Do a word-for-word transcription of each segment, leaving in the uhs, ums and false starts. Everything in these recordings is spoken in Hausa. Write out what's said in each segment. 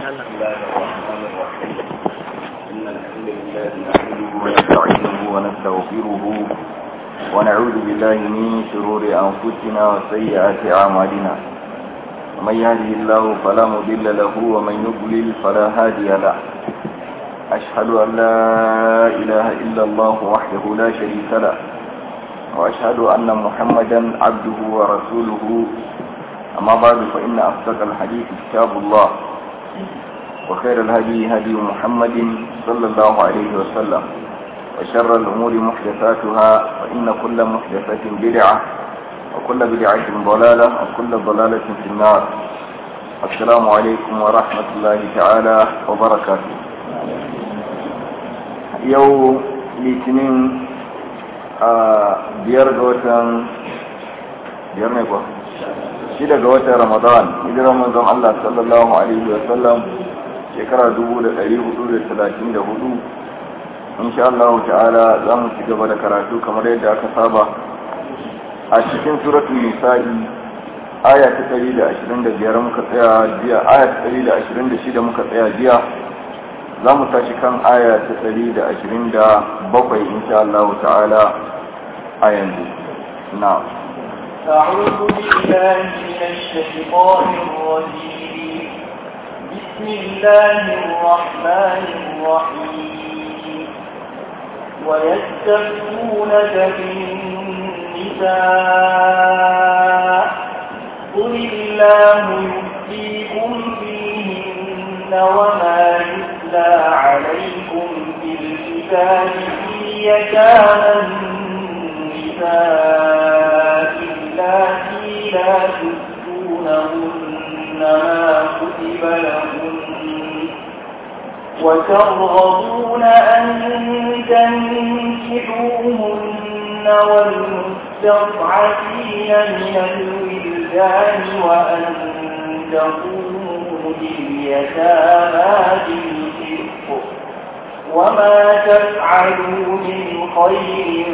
بسم الله الرحمن الرحيم. إن الحمد لله نحمده ونستعينه ونستغفره ونعوذ بالله من شرور أنفسنا وسيئات أعمالنا. ومن يهده الله فلا مضل له ومن يضلل فلا هادي له. أشهد أن لا إله إلا الله وحده لا شريك له، وأشهد أن محمدا عبده ورسوله. أما بعد فإن أصدق الحديث كتاب الله، وخير الهدي هدي محمد صلى الله عليه وسلم، وشر الأمور محدثاتها، فإن كل محدثة بدعة وكل بدعة ضلالة وكل ضلالة في النار. السلام عليكم ورحمة الله تعالى وبركاته. يوم الاثنين biyar ga watan biyar ne ba shida ga watan Ramadan, hijirar manzon Allah sallallahu alaihi wa sallam shekara dubu da ɗari hudu da talatin da hudu. Insha Allah ta'ala za mu ci gaba da karatu kamar yadda aka saba a cikin suratul nisa'i, aya ta ɗari da ashirin da biyar muka tsaya jiya, aya ta ɗari da ashirin da shida muka tsaya jiya. za mu tashi kan aya ta ɗari da ashirin da bakwai insha Allah ta'ala a yanzu. Na أعوذ بالله من الشيطان الرجيم. بسم الله الرحمن الرحيم. ويستفتونك في النساء قل الله يفتيكم فيهن وما يتلى عليكم في الكتاب في يتامى النساء اللاتي لا تؤتونهن ما كتب لهن وترغبون أن تنكحوهن والمستضعفين من الولدان وأن تقوموا لليتامى بالقسط وما تفعلوا من خير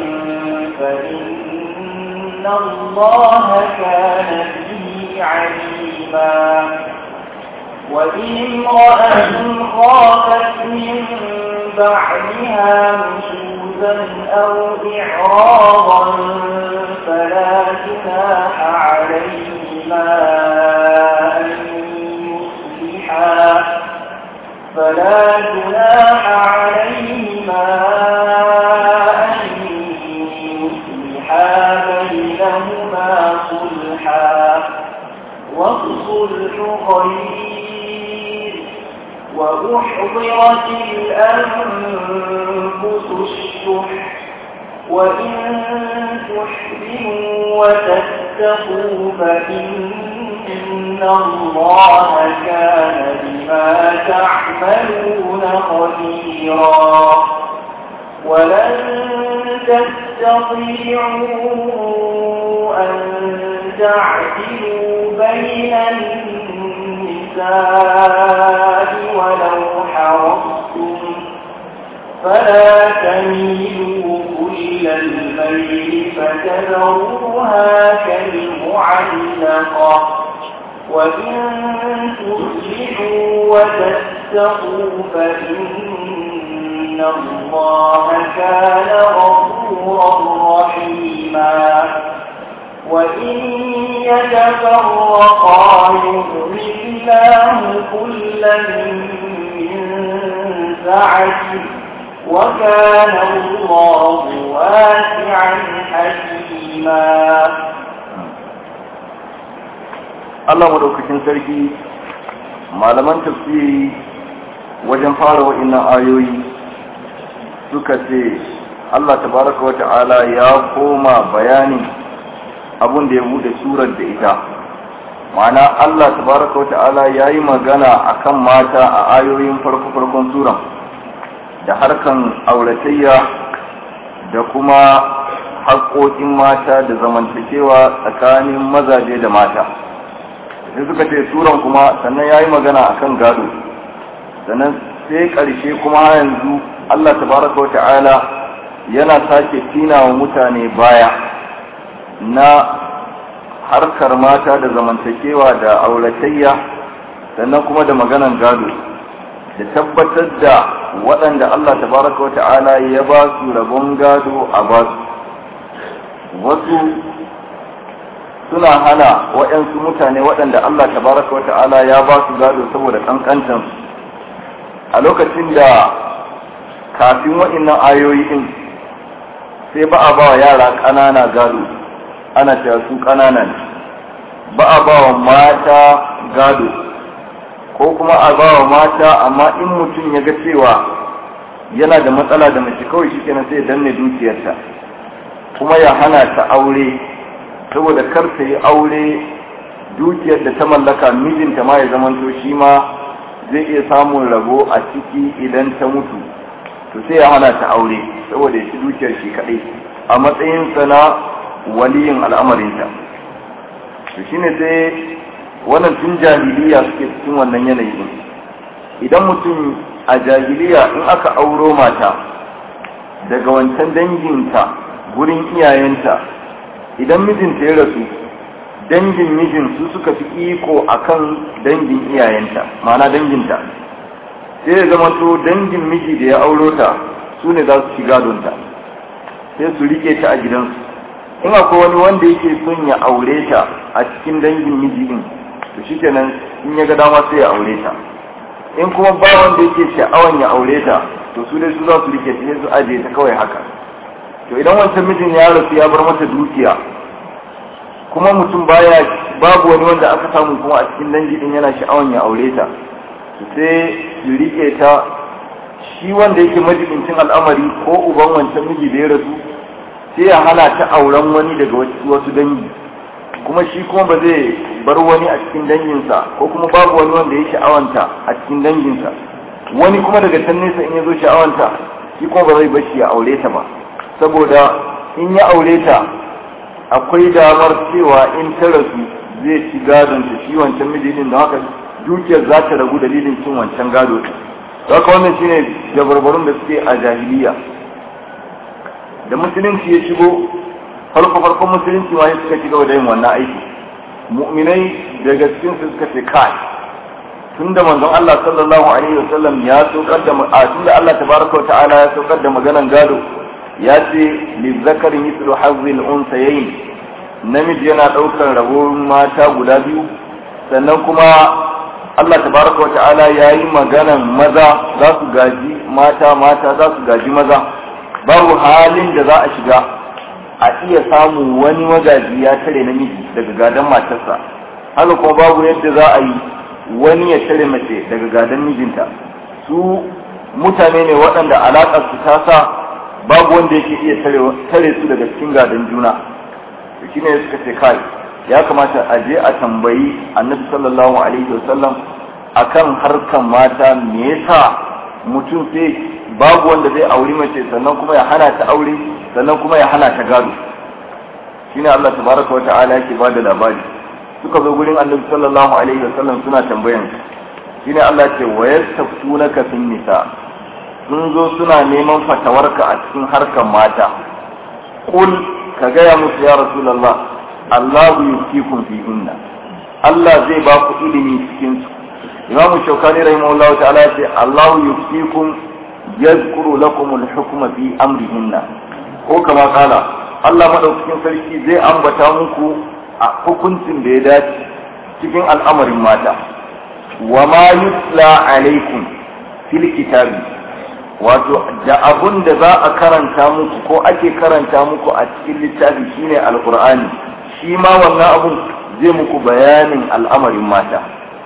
فإن الله كان به عليما. وإن امرأة خافت من بعدها نشوزا أو إعراضا فلا جناح عليهما أن يصلحا فلا جناح عليهما أن يصلحا بينهما صلحا والصلح خير. وأحضرت الأنفس الشح وإن تحسنوا وتتقوا فإن الله كان بما تعملون خبيرا. ولن تستطيعوا أن تعدلوا بين النساء ولو حرصتم فلا تميلوا كل الميل فتذروها كالمعلقة. وإن تصلحوا وتتقوا فإن الله كان غفورا رحيما. وإن يتفرقا يغن الله كلا من سعته وكان الله واسعا حكيما. Allah madaukakin sarki, malaman tafsiri wajen fara wa'innan ayoyi suka ce Allah tabaraka wata'ala ya koma bayanin abun da ya bude surar da ita. Ma'ana Allah tabaraka wata'ala ya yi magana akan mata a ayoyin farko-farkon suran da harkan auratayya da kuma haƙoƙin mata da zamantakewa tsakanin mazaje da mata. sai suka ce suran kuma sannan ya yi magana akan gado, sannan sai ƙarshe kuma yanzu Allah tabaraka wa ta'ala yana sake tina wa mutane baya na harkar mata da zamantakewa da auratayya sannan kuma da maganan gado da tabbatar da waɗanda Allah tabaraka wa ta'ala ya ba su rabon gado a ba su. Wasu suna hana waɗansu mutane waɗanda Allah tabaraka wa ta'ala ya ba su gado saboda ƙanƙantansu a lokacin da kafin waɗannan ayoyi din sai ba a ba wa yara ƙanana gado, ana cewa su ƙanana ne, ba a ba wa mata gado, ko kuma a ba wa mata amma in mutum ya ga cewa yana da matsala da mace kawai shi kenan sai ya danne dukiyarta kuma ya hana ta aure saboda kar ta yi aure dukiyar da ta mallaka mijinta ma ya zamanto shi ma zai iya samun rabo a ciki idan ta mutu, to sai ya hana ta aure saboda ya ci dukiyar shi kaɗai a matsayinsa na waliyin al'amarinta. To shine sai wannan tun jahiliya suke cikin wannan yanayi. Idan mutum a jahiliya in aka auro mata daga wancan danginta gurin iyayenta, idan mijinta ya rasu dangin mijin su suka fi iko akan dangin iyayenta, ma'ana danginta, sai ya zama to dangin miji da ya auro ta su ne za su ci gadonta, sai su rike ta a gidansu. In akwai wani wanda yake son ya aure ta a cikin dangin miji din, to shikenan in ya ga dama sai ya aure ta. In kuma ba wanda yake sha'awan ya aure ta, to su dai su za su rike ta, sai su ajiye ta kawai haka. To idan wancan mijin ya rasu ya bar mata dukiya, kuma mutum baya babu wani wanda aka samu kuma a cikin dangi din yana sha'awan ya aure ta, sai su rike ta. Shi wanda yake majibincin al'amari ko uban wancan miji da ya rasu sai ya hana ta auren wani daga wasu dangi, kuma shi kuma ba zai bar wani a cikin danginsa, ko kuma babu wani wanda ya sha'awanta a cikin danginsa. Wani kuma daga can nesa in ya zo sha'awanta, shi kuma ba zai bashi ya aure ta ba, saboda in ya aure ta akwai damar cewa in ta rasu zai ci gadon ta shi wancan mijinin, da haka dukiyar za ta ragu dalilin cin wancan gado. Haka wannan shine jabarbarun da suke a jahiliya. Da musulunci ya shigo, farko farkon musulunci ma suka ci gaba da yin wannan aiki. Mu'minai daga cikin su suka ce kai, tunda manzon Allah sallallahu alaihi wasallam ya saukar da a tunda Allah tabaraka wa ta'ala ya saukar da maganan gado, ya ce lizzakari mislu hazzil unsayayn, namiji yana daukar rabon mata guda biyu. Sannan kuma Allah tabaraka wa ta'ala yayi maganan maza za su gaji mata, mata za su gaji maza. Babu halin da za a shiga a iya samu wani magaji ya tare namiji daga gadon matarsa, haka kuma babu yadda za a yi wani ya tare mace daga gadon mijinta. Su mutane ne waɗanda alaƙar su ta sa babu wanda yake iya tare su daga cikin gadon juna. Shi ne suka ce kai, ya kamata a je a tambayi annabi sallallahu alaihi wasallam akan harkan mata, me yasa mutum sai babu wanda zai auri mace sannan kuma ya hana ta aure, sannan kuma ya hana ta gado. Shine Allah tabaraka wata'ala yake bada labari. Suka zo gurin annabi sallallahu alaihi wasallam suna tambayan, shine Allah ce wa yastaftunaka fin nisa, sun zo suna neman fatawarka a cikin harkan mata. Qul, ka gaya musu ya rasulullah, Allahu yuftikum fihinna, Allah zai ba ku ilimi cikin su. Imam Shawkani rahimahullahu ta'ala ya ce Allahu yuftikum yazkuru lakum al-hukma fi amrihinna, ko kama kala Allah madaukakin sarki zai ambata muku a hukuncin da ya dace cikin al'amarin mata. Wa ma yutla alaikum fil kitabi, wato da abun da za a karanta muku ko ake karanta muku a cikin littafi shine alqur'ani, shi ma wannan abun zai muku bayanin al'amarin mata.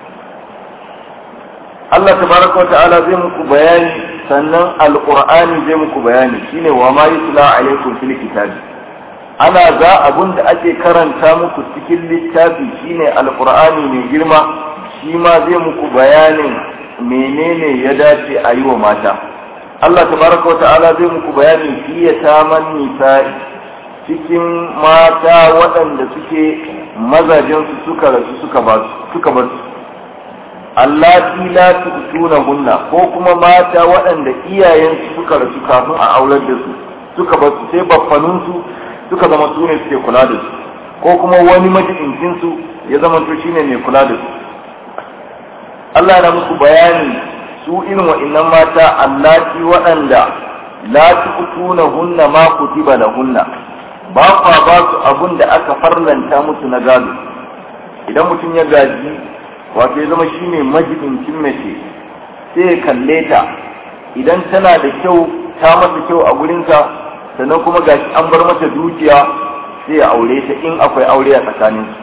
Allah tabaraka wa ta'ala zai muku bayani, sannan alqur'ani zai muku bayani, shine wa ma yutla alaikum fil kitabi. Ana za abun da ake karanta muku cikin littafi shine alqur'ani mai girma, shi ma zai muku bayanin menene ya dace a yi wa mata. Allah tabaraka wa ta'ala zai muku bayani fiye taman nisa'i, cikin mata waɗanda suke mazajensu suka rasu suka ba suka bar su. allati la tu'tunahunna, ko kuma mata waɗanda iyayensu suka rasu kafin a aurar da su suka bar su, sai baffanun su suka zama su ne suke kula da su, ko kuma wani majibincin su ya zama to shine mai kula da su. Allah na muku bayani su irin wa'annan mata allati waɗanda la tu'tuna hunna ma kutiba lahunna ba kwa ba su abun da aka farlanta musu na gado. Idan mutum ya gaji wato ya zama shine majibincin mace sai ya kalle ta, idan tana da kyau ta masa kyau a gurinsa, sannan kuma gashi an bar mata dukiya sai ya aure ta in akwai aure a tsakaninsu.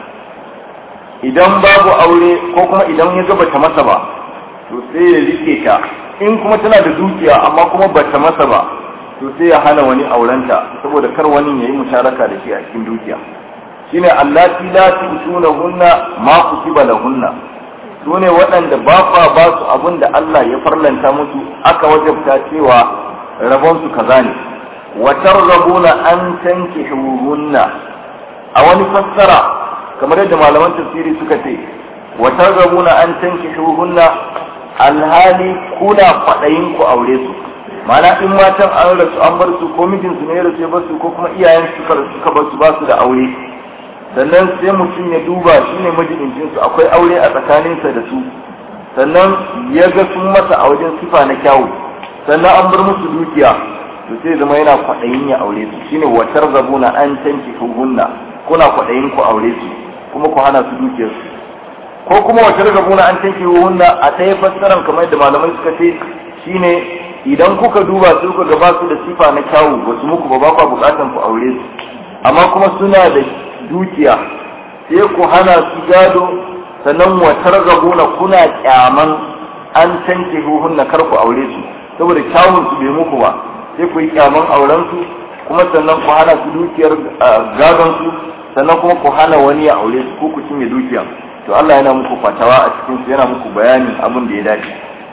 Idan babu aure ko kuma idan ya gaba ta masa ba to sai ya rike ta, in kuma tana da dukiya amma kuma ba ta masa ba to sai ya hana wani aurenta saboda kar wani yayi musharaka da shi a cikin dukiya. Shine allati la tusuna hunna ma kutiba lahunna, sune waɗanda ba fa ba su abin da Allah ya farlanta musu aka wajabta cewa rabon su kaza ne. Wa targhabuna an tankihuhunna, a wani fassara kamar yadda malaman tafsiri suka ce wa targhabuna an tankihuhunna alhali kuna kwaɗayin ku aure su. Ma'ana in matan an rasu an bar su ko mijinsu ne ya rasu ya bar su ko kuma iyayen suka suka bar su ba su da aure, sannan sai mutum ya duba shi ne majibincin su akwai aure a tsakaninsa da su, sannan ya ga sun masa a wajen sifa na kyawu, sannan an bar musu dukiya to sai zama yana kwaɗayin ya aure su. Shine wa tarzabuna an tankihuhunna, kuna kwaɗayin ku aure su kuma ku hana su dukiyar su. Ko kuma wa tarzabuna an tankihuhunna a ɗaya fassaran kamar yadda malamai suka ce shine idan kuka duba su kuka ga ba su da sifa na kyawu ba su muku ba ba ku bukatan ku aure su, amma kuma suna da dukiya sai ku hana su gado, sannan wa targabuna kuna kyaman an tanke huhunna kar ku aure su saboda kyawun su bai muku ba, sai ku yi kyaman auren su kuma sannan ku hana su dukiyar gadon su, sannan kuma ku hana wani ya aure su ko ku cinye dukiya. To Allah yana muku fatawa a cikin su, yana muku bayanin abin da ya dace.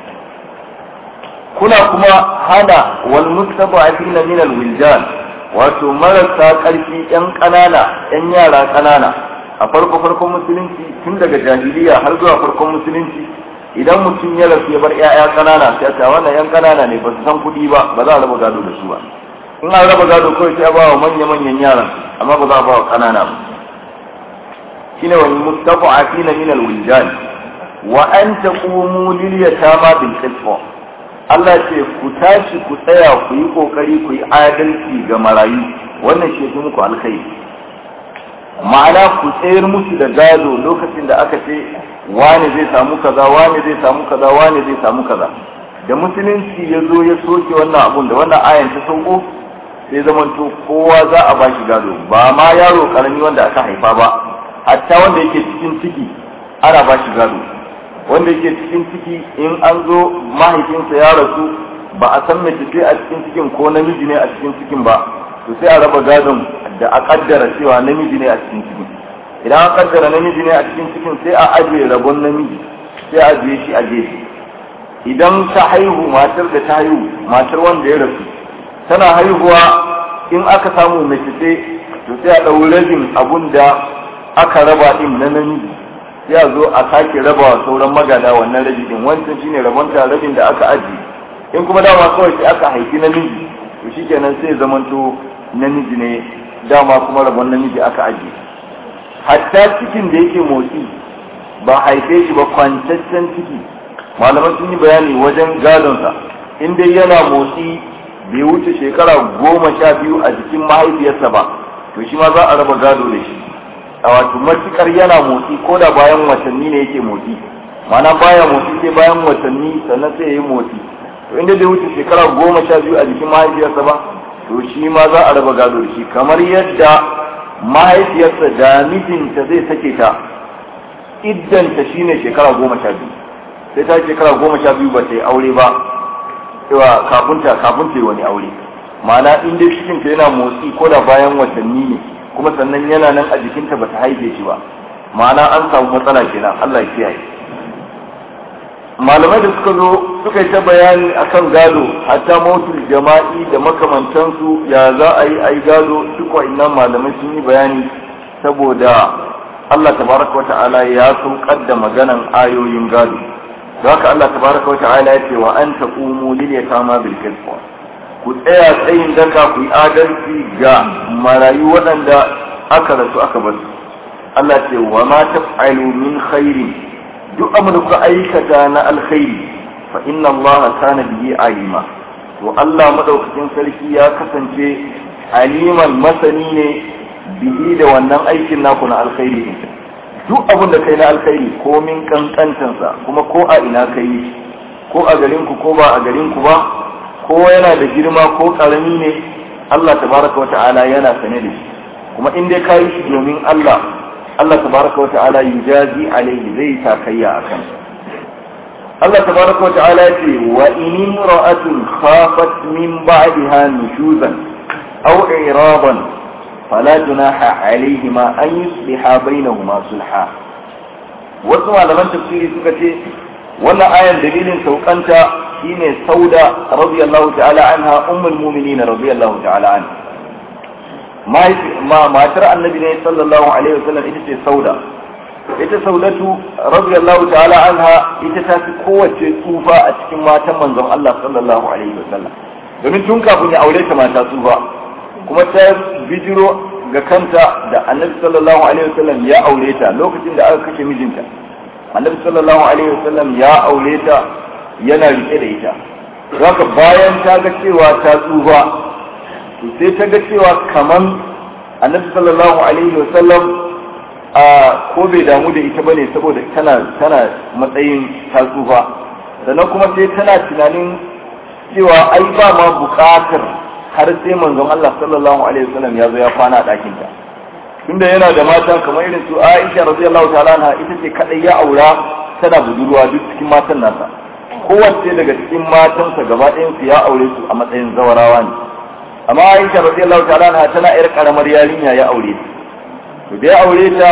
Kuna kuma hana wal mustada'afina min al-wildan, wato marasa karfi yan kanana yan yara kanana a farko farkon musulunci, tun daga jahiliya har zuwa farkon musulunci, idan mutum ya rasu ya bar yaya kanana sai ta wannan yan kanana ne ba su san kuɗi ba, ba za a raba gado da su ba. In an raba gado kawai sai a ba wa manya manyan yaran amma ba za a ba wa kanana ba. shine wal mustada'afina min al-wildan wa an taqumu lil yatama bil qisṭ. Allah ce ku tashi ku tsaya ku yi kokari ku yi adalci ga marayu, wannan shi ne muku alkhairi. Ma'ana ku tsayar musu da gado lokacin da aka ce wani zai samu kaza wani zai samu kaza wani zai samu kaza. Da musulunci ya zo ya soke wannan abun da wannan ayan ta sauko, sai zamanto kowa za a bashi gado, ba ma yaro karami wanda aka haifa ba, hatta wanda yake cikin ciki ana bashi gado. Wanda yake cikin ciki in an zo mahaifinsa ya rasu ba a san mace ce a cikin cikin ko namiji ne a cikin cikin ba, to sai a raba gadon da a kaddara cewa namiji ne a cikin cikin. Idan an kaddara namiji ne a cikin cikin sai a ajiye rabon namiji, sai a ajiye shi a gefe. Idan ta haihu matar da ta haihu matar wanda ya rasu tana haihuwa, in aka samu mace ce to sai a ɗau rabin abun da aka raba din na namiji, sai a zo a sake raba wa sauran magada wannan rabi din, wancan shine rabon ta rabin da aka ajiye. In kuma dama kawai sai aka haifi namiji to shikenan sai zamanto namiji ne, dama kuma rabon namiji aka ajiye. Hatta cikin da yake motsi ba haife shi ba, kwantaccen ciki, malaman sun yi bayani wajen gadonsa, in dai yana motsi bai wuce shekara goma sha biyu a jikin mahaifiyarsa ba, to shi ma za a raba gado da shi. A wato matukar yana motsi ko da bayan watanni ne yake motsi, mana baya motsi sai bayan watanni sannan sai ya yi motsi, to inda bai wuce shekara goma sha biyu a jikin mahaifiyarsa ba, to shi ma za a raba gado da shi. Kamar yadda mahaifiyarsa da mijinta zai sake ta, iddanta shine shekara goma sha biyu, sai ta shekara goma sha biyu ba ta yi aure ba, cewa kafin ta kafin ta yi wani aure. Ma'ana in dai cikinta yana motsi ko da bayan watanni ne, kuma sannan yana nan a jikinta ba ta haife shi ba, ma'ana an samu matsala kenan, Allah ya kiyaye. Malamai da suka zo suka yi ta bayani akan gado, hatta mautul jama'i da makamantansu, ya za a yi a yi gado, duk wa'innan malamai sun yi bayani saboda Allah tabaraka wa ta'ala ya saukar da maganan ayoyin gado. Haka Allah tabaraka wa ta'ala ya ce wa an taqumu lil yatama bil qisṭ, ku tsaya tsayin daka ku yi adalci ga marayu waɗanda aka rasu aka bar su. Allah ce wa ma taf'alu min khairin, duk abin da kuka aikata na alkhairi fa inna Allah kana bihi alima to Allah madaukakin sarki ya kasance aliman masani ne bihi da wannan aikin naku na alkhairi duk abin da kai na alkhairi ko min kankantansa kuma ko a ina kai ko a garin ku ko ba a garin ku ba ko yana da girma ko karami ne Allah tabaraka wa ta'ala yana sane da shi kuma in dai kai shi domin Allah Allah tabaraka wa ta'ala yujazi alaihi zai takayya akan Allah tabaraka wa ta'ala yace wa in imra'atun khafat min ba'daha nushuzan aw i'raban fala junaha alaihima an yusliha bainahuma sulha. Wasu malaman tafsiri suka ce wannan ayan dalilin saukanta shine Sauda radiyallahu ta'ala anha ummul mu'minin radiyallahu ta'ala anha ma matar annabi ne sallallahu alaihi wasallam ita ce Sauda ita Saudatu radiyallahu ta'ala anha ita ta fi kowace tsufa a cikin matan manzon Allah sallallahu alaihi wasallam domin tun kafin ya aure ta mata tsufa kuma ta bijiro ga kanta da annabi sallallahu alaihi wasallam ya aure ta lokacin da aka kashe mijinta annabi sallallahu alaihi wasallam ya aure ta yana rike da ita haka bayan ta ga cewa ta tsufa sai ta ga cewa kaman annabi sallallahu alaihi wasallam a ko bai damu da ita bane saboda tana tana matsayin ta tsufa sannan kuma sai tana tunanin cewa ai ba ma bukatar har sai manzon Allah sallallahu alaihi wasallam ya zo ya kwana a ɗakin ta tunda yana da mata kamar irin su Aisha radiyallahu ta'ala anha ita ce kadai ya aura tana budurwa duk cikin matan nasa kowace daga cikin matansa gaba ɗayan su ya aure su a matsayin zawarawa ne amma Aisha radiyallahu ta'ala anha tana yar karamar yarinya ya aure to da ya aure ta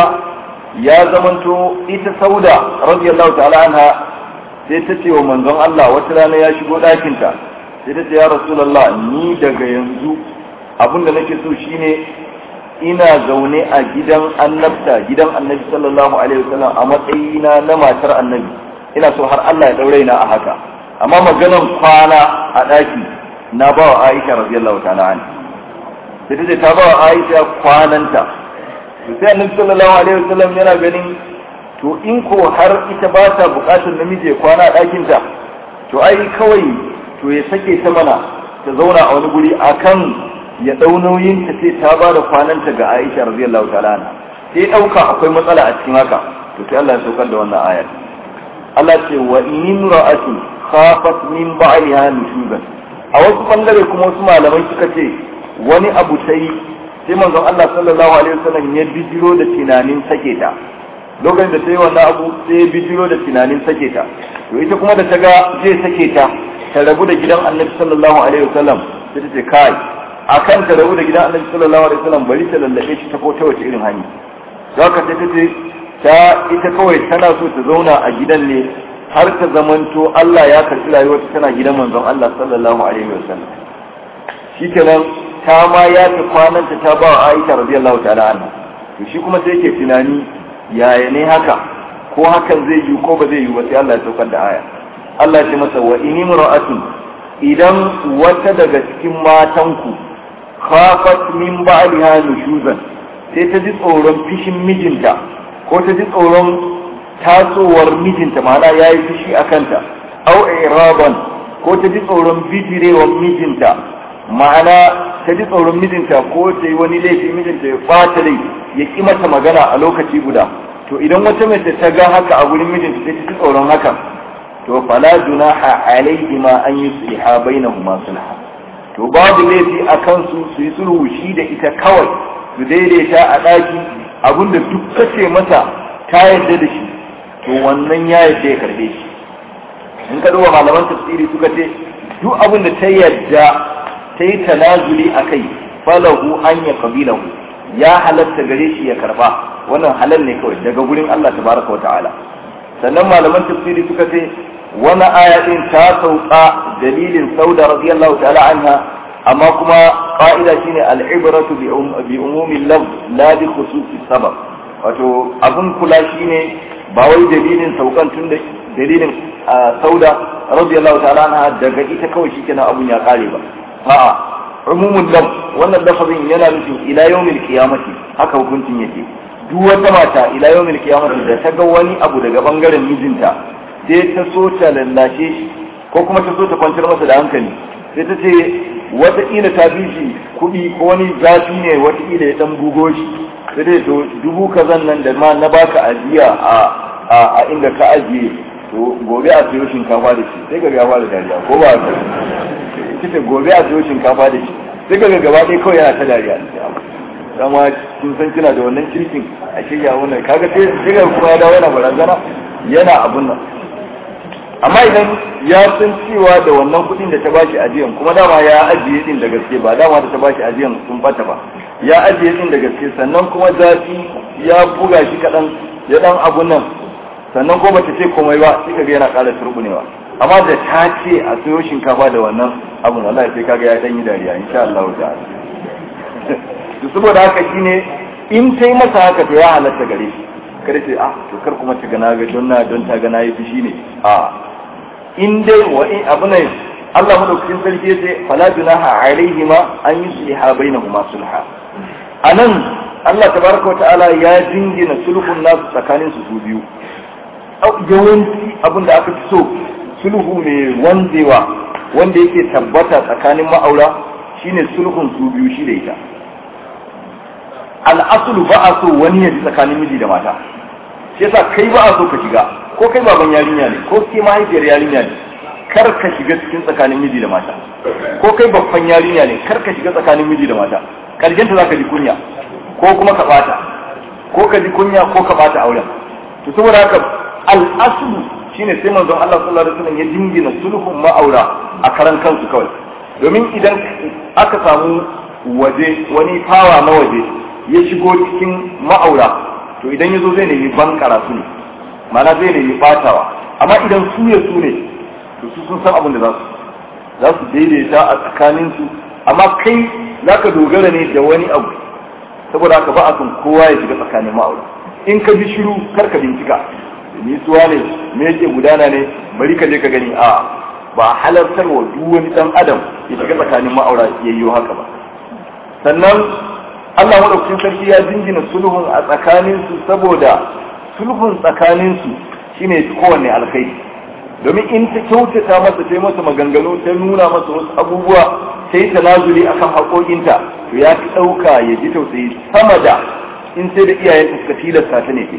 ya zamanto ita Sauda radiyallahu ta'ala anha sai ta ce wa manzon Allah wata rana ya shigo ɗakin ta sai ta ce ya Rasulullah ni daga yanzu abinda nake so shine ina zaune a gidan annabta gidan annabi sallallahu alaihi wasallam a matsayina na matar annabi ina so har Allah ya daure na a haka amma maganan kwana a ɗaki na ba wa Aisha radiyallahu ta'ala anha sai ta ce ta ba wa Aisha kwananta to sai annabi sallallahu alaihi wasallam yana ganin to in ko har ita ba ta bukatar namiji ya kwana a ɗakin ta to ai kawai to ya sake ta mana ta zauna a wani guri akan ya dau nauyin ta sai ta ba da kwananta ga Aisha radiyallahu ta'ala anha sai dauka akwai matsala a cikin haka to sai Allah ya saukar da wannan ayar Allah ce wa in imra'atun khafat min ba'liha nushuzan a wasu bangare kuma wasu malamai suka ce wani abu sai sai manzon Allah sallallahu alaihi wasallam ya bijiro da tunanin sake ta lokacin da sai wannan abu sai ya bijiro da tunanin sake ta to ita kuma da ta ga zai sake ta ta rabu da gidan Annabi sallallahu alaihi wasallam sai ta ce kai akan ta rabu da gidan Annabi sallallahu alaihi wasallam bari ta lallabe shi ta ko ta wace irin hanya zaka sai ta ce ta ita kawai tana so ta zauna a gidan ne har ta zamanto Allah ya karɓi rayuwarta tana gidan manzon Allah sallallahu alaihi wasallam shikenan ta ma ya ta kwananta ta ba wa Aisha radiyallahu ta'ala anha to shi kuma sai yake tunani yaya ne haka ko hakan zai yi ko ba zai yi ba sai Allah ya saukar da aya Allah ya ce masa wa inimra'atun idan wata daga cikin matanku khafat min ba'liha nushuzan sai ta ji tsoron fishin mijinta ko ta ji tsoron tasowar mijinta ma'ana yayi fishi a kanta au iraban ko ta ji tsoron bijirewar mijinta ma'ana ta ji tsoron mijinta ko ta yi wani laifi mijinta ya fata rai ya ki mata magana a lokaci guda to idan wata mace ta ga haka a gurin mijinta sai ta ji tsoron haka to fala junaha alaihi ma an yusliha bainahuma sulha to babu laifi a kansu su yi sulhu shi da ita kawai su daidaita a ɗaki abinda duk kace mata ta yarda da shi to wannan ya yarda ya karbe shi in ka duba malaman tafsiri suka ce duk abinda ta yarda ta yi tanazuli a kai falahu an ya kabilahu ya halatta gare shi ya karba wannan halal ne kawai daga gurin Allah tabaraka wa ta'ala sannan malaman tafsiri suka ce wani aya din ta sauka dalilin Sauda radiyallahu ta'ala anha amma kuma qa'ida shine al-ibratu bi umumi lafz la bi khususi sabab wato abun kula shine ba wai dalilin saukan tun da dalilin Sauda radiyallahu ta'ala anha daga ita kawai shikenan abun ya kare ba a'a umumul lafz wannan lafazin yana nufin ila yawmil qiyamati haka hukuncin yake duk wata mata ila yawmil qiyamah da ta ga wani abu daga bangaren mijinta sai ta so ta lallashe shi ko kuma ta so ta kwantar masa da hankali sai ta ce wataƙila ta bi shi kuɗi ko wani zafi ne wataƙila ya ɗan bugo shi sai dai to dubu kazan nan da ma na baka ajiya a a inda ka ajiye to gobe a siyo shinkafa da shi sai ga gaba da dariya ko ba ka kike gobe a siyo shinkafa da shi sai ga gaba ɗaya kawai yana ta dariya dama kun san kina da wannan kirkin a shirya wannan kaga sai sai ga kuma ya dawo yana barazana yana abun nan amma idan ya san cewa da wannan kudin da ta bashi ajiyan kuma dama ya ajiye din da gaske ba dama da ta bashi ajiyan sun bata ba ya ajiye din da gaske sannan kuma zafi ya buga shi kadan ya dan abun nan sannan ko bata ce komai ba sai kaga yana ƙara turbunewa amma da ta ce a sayo shinkafa da wannan abun wallahi sai kaga ya dan yi dariya insha Allah ta'ala to saboda haka shine in tai masa haka to ya halatta gare shi kada sai ah to kar kuma ta gana ga don na don ta gana yi fushi ne a in dai wa in abu ne Allah madaukakin sarki ya ce fala junaha alaihima an yusliha bainahuma sulha anan Allah tabaraka wa ta'ala ya jingina sulhun nasu tsakanin su su biyu yawanci abin da aka fi so sulhu mai wanzewa wanda yake tabbata tsakanin ma'aura shine sulhun su biyu shi da ita al'asulu ba a so wani ya ji tsakanin miji da mata shi yasa kai ba a so ka shiga ko kai baban yarinya ne ko kai mahaifiyar yarinya ne kar ka shiga cikin tsakanin miji da mata ko kai babban yarinya ne kar ka shiga tsakanin miji da mata karshen ta zaka ji kunya ko kuma ka bata ko ka ji kunya ko ka bata auren to saboda haka al'asulu shine sai manzon Allah sallallahu alaihi wasallam ya dingina sulhun ma'aura a karan kansu kawai domin idan aka samu waje wani fawa na waje ya shigo cikin ma'aura to idan ya zo zai nemi ban karatu ne mana zai nemi batawa amma idan su ya su ne to su sun san abin da za su za su daidaita a tsakaninsu amma kai za ka dogara ne da wani abu saboda haka ba a son kowa ya shiga tsakanin ma'aura in ka bi shiru kar ka bincika ni suwa ne me yake gudana ne bari ka je ka gani a ba halartar wa duk wani dan adam ya shiga tsakanin ma'aura yayyo haka ba sannan Allah madaukakin sarki ya jingina sulhun a tsakaninsu saboda sulhun tsakaninsu shine kowanne alkhairi domin in ta kyautata masa ta yi masa maganganu ta nuna masa wasu abubuwa ta yi tanazuli akan haƙoƙinta to ya fi ɗauka ya ji tausayi sama da in sai da iyayen suka tilasta ta ne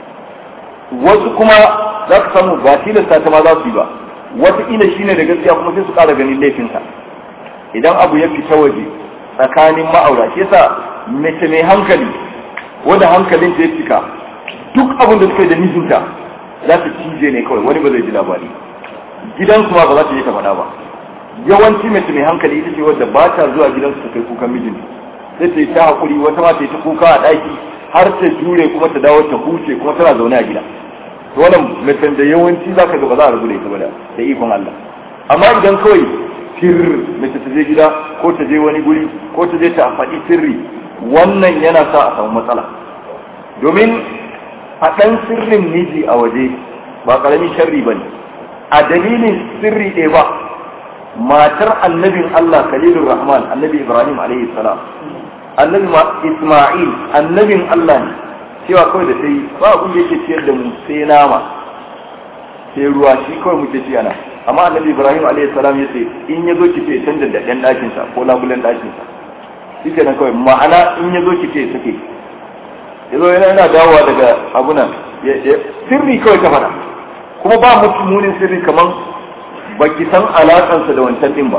wasu kuma za ka samu ba tilasta ta ma za su yi ba wataƙila shine da gaskiya kuma sai su ƙara ganin laifinsa idan abu ya fita waje tsakanin ma'aura shi yasa mace mai hankali wanda hankalin ta ya cika duk abin da suka yi da mijinta za ta cije ne kawai wani ba zai ji labari gidansu ma ba za ta yi ta faɗa ba yawanci mace mai hankali ita ce wadda ba ta zuwa gidansu ta kai kukan mijinta sai ta yi ta haƙuri wata ma ta yi ta kuka a ɗaki har ta jure kuma ta dawo ta huce kuma tana zaune a gida to wannan mace da yawanci za ka ga ba za a rabu da ita ba da ikon Allah amma idan kawai sirri mace ta je gida ko ta je wani guri ko ta je ta faɗi sirri wannan yana sa a samu matsala domin faɗan sirrin miji a waje ba ƙaramin sharri ba ne a dalilin sirri ɗaya ba matar annabin Allah Khalilur Rahman annabi Ibrahim alaihi salam annabi Isma'il annabin Allah ne cewa kawai da sai ba abin da yake ciyar da mu sai nama sai ruwa shi kawai muke ci ana amma annabi Ibrahim alaihi salam ya ce in ya zo ki ce canza da ɗan ɗakinsa ko labulen ɗakinsa shi ke nan kawai ma'ana in ya zo ki ce sake yazo yana yana dawowa daga abunan sirri kawai ta fada kuma ba mutum munin sirri kaman baki san alakansa da wancan din ba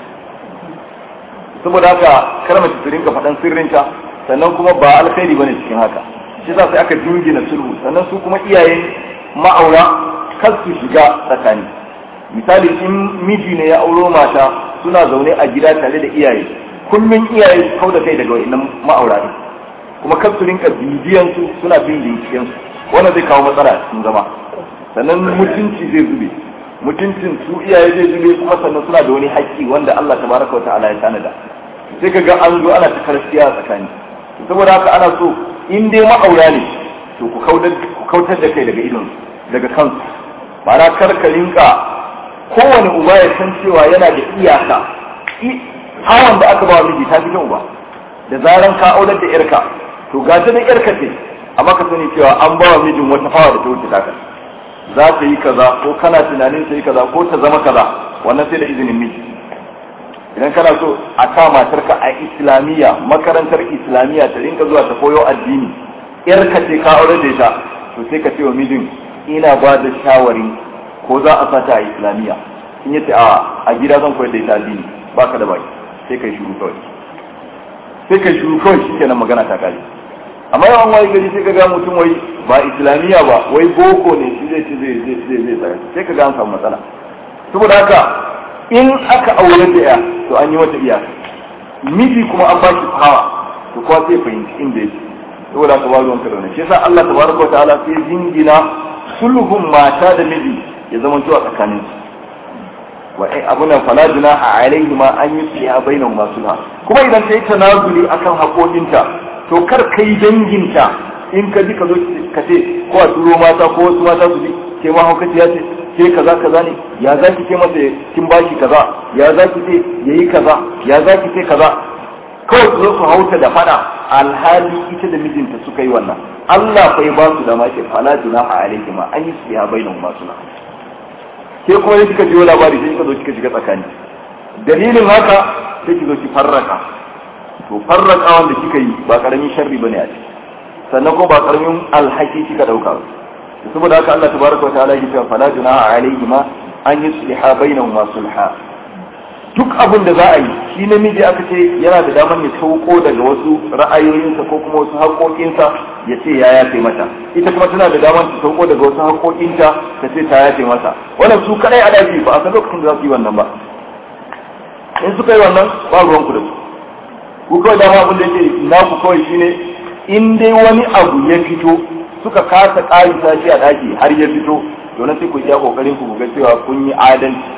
saboda haka kar mace ta rinka faɗan sirrinta sannan kuma ba alkhairi bane cikin haka shi yasa sai aka dingina sulhu sannan su kuma iyayen ma'aura kar su shiga tsakani misali in miji ne ya auro mata suna zaune a gida tare da iyaye kullum iyaye su kauda kai daga wannan ma'aura din kuma kar su rinka bibiyan su suna bin binciken su wannan zai kawo matsala cikin zama sannan mutunci zai zube mutuncin su iyaye zai zube kuma sannan suna da wani haƙƙi wanda Allah tabaraka wa ta'ala ya tanada sai kaga an zo ana ta karfiya a tsakani saboda haka ana so in dai ma'aura ne to ku kautar ku kautar da kai daga idon daga kansu ba na kar ka rinka kowane uba ya san cewa yana da iyaka hawan da aka ba wa miji ta fi uba da zaran ka aular da yarka to ga ta da yarka ce amma amma ka sani cewa an ba wa mijin wata fawa da ta wuce taka, za ta yi kaza ko kana tunanin ta yi kaza ko ta zama kaza, wannan sai da izinin miji. Idan kana so a sa matarka a islamiyya, makarantar islamiyya ta rinka zuwa ta koyo addini, yar ka ce ka aure da ita, to sai ka ce wa mijin ina ba da shawarin ko za a sa ta a islamiyya. In yace a a gida zan koyar da ita addini, baka da baki, sai kai shiru kawai. Sai kai shiru kawai shikenan magana ta kare. Amma yawan wai gari sai ka ga mutum wai ba islamiyya ba, wai boko ne shi zai ci zai zai zai zai sai ka ga an samu matsala. Saboda haka in aka aure da ya to an yi wata iyaka, miji kuma an ba shi fawa, to kowa sai fahimci inda yake. Saboda haka ba ruwan karona shi yasa Allah tabaraka wa ta'ala sai jingina sulhun mata da miji ya zama zuwa tsakanin su. Wa ai abuna fala junaha alaihi ma an yusliha bainahuma sulha. Kuma idan ta yi tanazuli akan haƙoƙinta, to kar kai danginta in ka ji ka zo ka ce ko a turo mata ko wasu mata su bi ke ma haukaci ya ce ke kaza kaza ne, ya za ki ce masa kin bashi kaza, ya za ki ce yayi kaza, ya za ki ce kaza, kawai su zo su hauta da fada alhali ita da mijinta suka yi wannan. Allah fa ya ba su da ma ke fala junaha alaihi ma an yusliha bainahuma sulha. Ke kuma ne kika jiyo labari sai kika zo kika shiga tsakani, dalilin haka sai ki zo ki farraka. To farraka wanda kika yi ba karamin sharri bane a ciki, sannan ko ba karamin alhaki kika dauka ba. Saboda haka Allah tabaraka wa ta'ala ya ce fala junaha alayhi ma an yusliha bainahuma sulha. Duk abin da za a yi shi namiji aka ce yana da daman ya sauko daga wasu ra'ayoyinsa ko kuma wasu haƙoƙinsa ya ce ya yafe mata, ita kuma tana da daman ta sauko daga wasu haƙoƙinta ta ce ta yafe mata. Wannan su kadai a daji ba a san lokacin da za su yi wannan ba. In suka yi wannan ba ruwan ku da su. Ku kawai dama abin da yake naku kawai shine in dai wani abu ya fito suka kasa ƙarisa shi a ɗaki har ya fito, to na sai ku iya ƙoƙarin ku ga cewa kun yi adalci.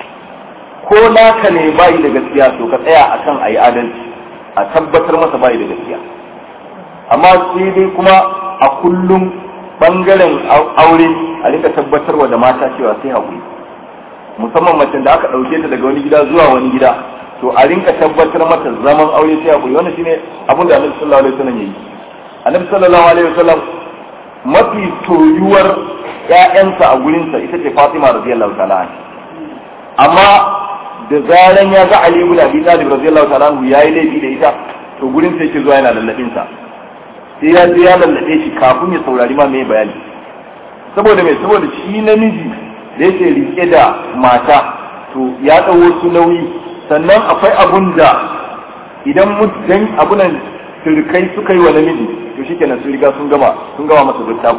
Ko naka ne bayi da gaskiya to ka tsaya akan ayi adalci, a tabbatar masa bayi da gaskiya. Amma sai dai kuma a kullum bangaren aure a rika tabbatarwa da mata cewa sai haƙuri. Musamman macen da aka ɗauke ta daga wani gida zuwa wani gida, to a rinka tabbatar mata zaman aure sai haƙuri. Wannan shine abin da Annabi sallallahu alaihi wasallam yayi. Annabi sallallahu alaihi wasallam mafi soyuwar ƴaƴansa a gurinsa ita ce Fatima radiyallahu ta'ala anha. Amma da zaran ya ga Ali ibn Abi Talib radiyallahu ta'ala anhu yayi laifi da ita, to gurin sai yake zuwa yana lallabin sa. Sai ya je ya lallabe shi kafin ya saurari ma me bayani. Saboda me saboda shi namiji da yake rike da mata to ya dawo su nauyi, sannan akwai abun da idan mutan abunan sirkai suka yi wa namiji to shikenan sun riga sun gama sun gama masa dottaku.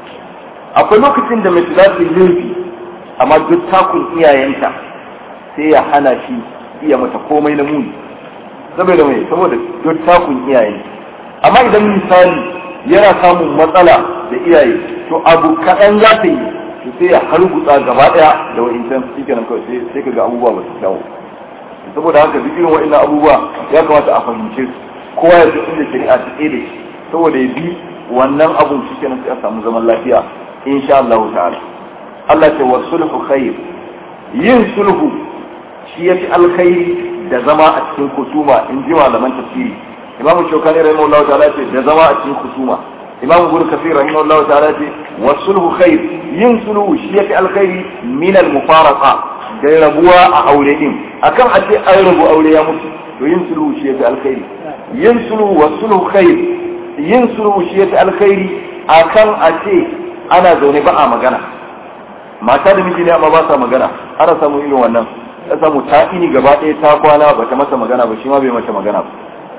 Akwai lokacin da mace za ta yi laifi amma dottakun iyayenta sai ya hana shi iya mata komai na muni, saboda mai saboda dottakun iyayen. Amma idan misali yana samun matsala da iyaye, to abu kaɗan za ta yi to sai ya hargutsa gaba ɗaya da wa'incan shikenan kawai sai sai kaga abubuwa ba su dawo. Saboda haka duk irin wa'innan abubuwa ya kamata a fahimce su, kowa ya san inda shari'a ta tsaye da shi, saboda ya bi wannan abun shikenan sai a samu zaman lafiya insha Allah ta'ala. Allah ce wa sulhu khair, yin sulhu shi yafi alkhairi da zama a cikin kusuma in ji malaman tafsiri. Imam Shawkani rahimahullahu ta'ala ce da zama a cikin kusuma. Imam Ibn Kathir rahimahullahu ta'ala ce wa sulhu khair, yin sulhu shi yafi alkhairi min al-mufaraqa, da rabuwa a aure din. Akan a ce an rabu aure ya mutu, to yin sulhu shi yafi alkhairi. Yin sulhu wa sulhu khair, yin sulhu shi yafi alkhairi akan a ce ana zaune ba a magana. Mata da miji ne amma ba sa magana, ana samu irin wannan. Ta samu ta ini gaba ɗaya ta kwana ba ta masa magana ba, shi ma bai mata magana ba.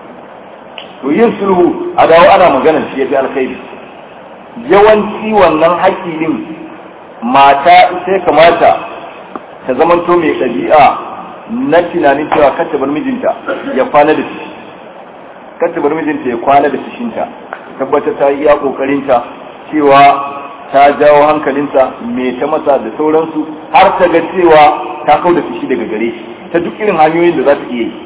To yin sulhu a dawo ana magana shi ya fi alkhairi. Yawanci wannan haƙƙi din mata sai kamata ta zamanto mai ɗabi'a na tunanin cewa kar ta bar mijinta ya kwana da fishi, kar ta bar mijinta ya kwana da fishinta, tabbatar ta yi iya ƙoƙarinta cewa ta jawo hankalinsa me ta masa da sauransu har ta ga cewa ta kau da fushi daga gare shi ta duk irin hanyoyin da za ta iya yi.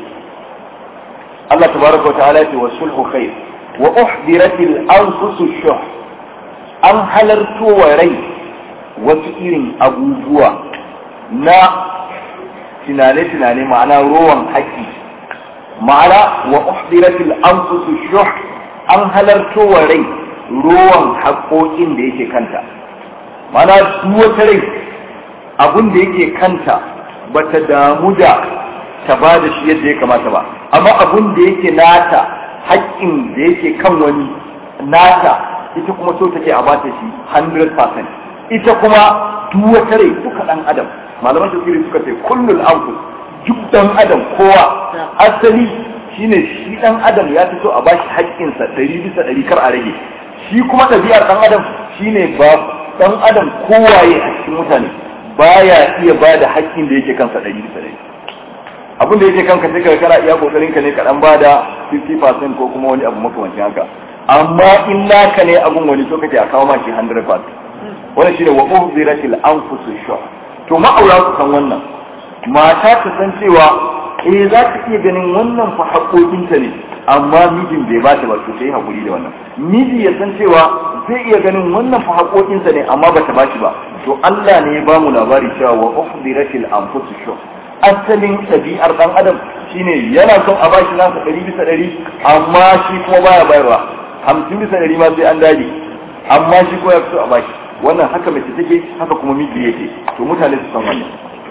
Allah tabaraka wa ta'ala ce wa sulhu khair wa uhdiratil anfusu shuh, an halarto wa rai wasu irin abubuwa na tunane-tunane ma'ana rowan haƙƙi, ma'ana wa uhdiratil anfusu shuh, an halarto wa rai rowan haƙoƙin da yake kanta. Mana duk wata rai abun da yake kanta bata damu da ta ba da shi yadda ya kamata ba, amma abun da yake nata haƙƙin da yake kan wani nata ita kuma so take a bata shi one hundred percent. Ita kuma duk wata rai duka ɗan adam, malaman tafsiri suka ce kullul anfus, duk ɗan adam kowa asali shine shi ɗan adam ya fi so a bashi haƙƙinsa ɗari bisa ɗari kar a rage. Shi kuma ɗabi'ar ɗan adam shine ba ɗan adam kowaye a cikin mutane baya iya ba da haƙƙin da yake kansa ɗari bisa ɗari. Abin da yake kanka sai ka kana iya kokarin ka ne ka dan bada fifty percent ko kuma wani abu makamancin haka, amma in naka ne abun wani so kake a kawo ma shi one hundred percent. Wannan shine wa uhziratil anfusu shuh. To ma'aura ku san wannan, mata ta san cewa eh za ta iya ganin wannan fa haƙoƙinta ne, amma mijin bai ba ta ba, to sai hakuri da wannan. Miji ya san cewa zai iya ganin wannan fa haƙoƙinsa ne amma ba ta ba shi ba, to Allah ne ya ba mu labari cewa wa uhziratil anfusu shuh. Asalin ɗabi'ar ɗan adam shine yana son a bashi nasa ɗari bisa ɗari, amma shi kuma baya bayarwa hamsin bisa ɗari ma sai an dage, amma shi kuma ya fi so a bashi. Wannan haka mace take, haka kuma miji yake. To mutane su san wannan.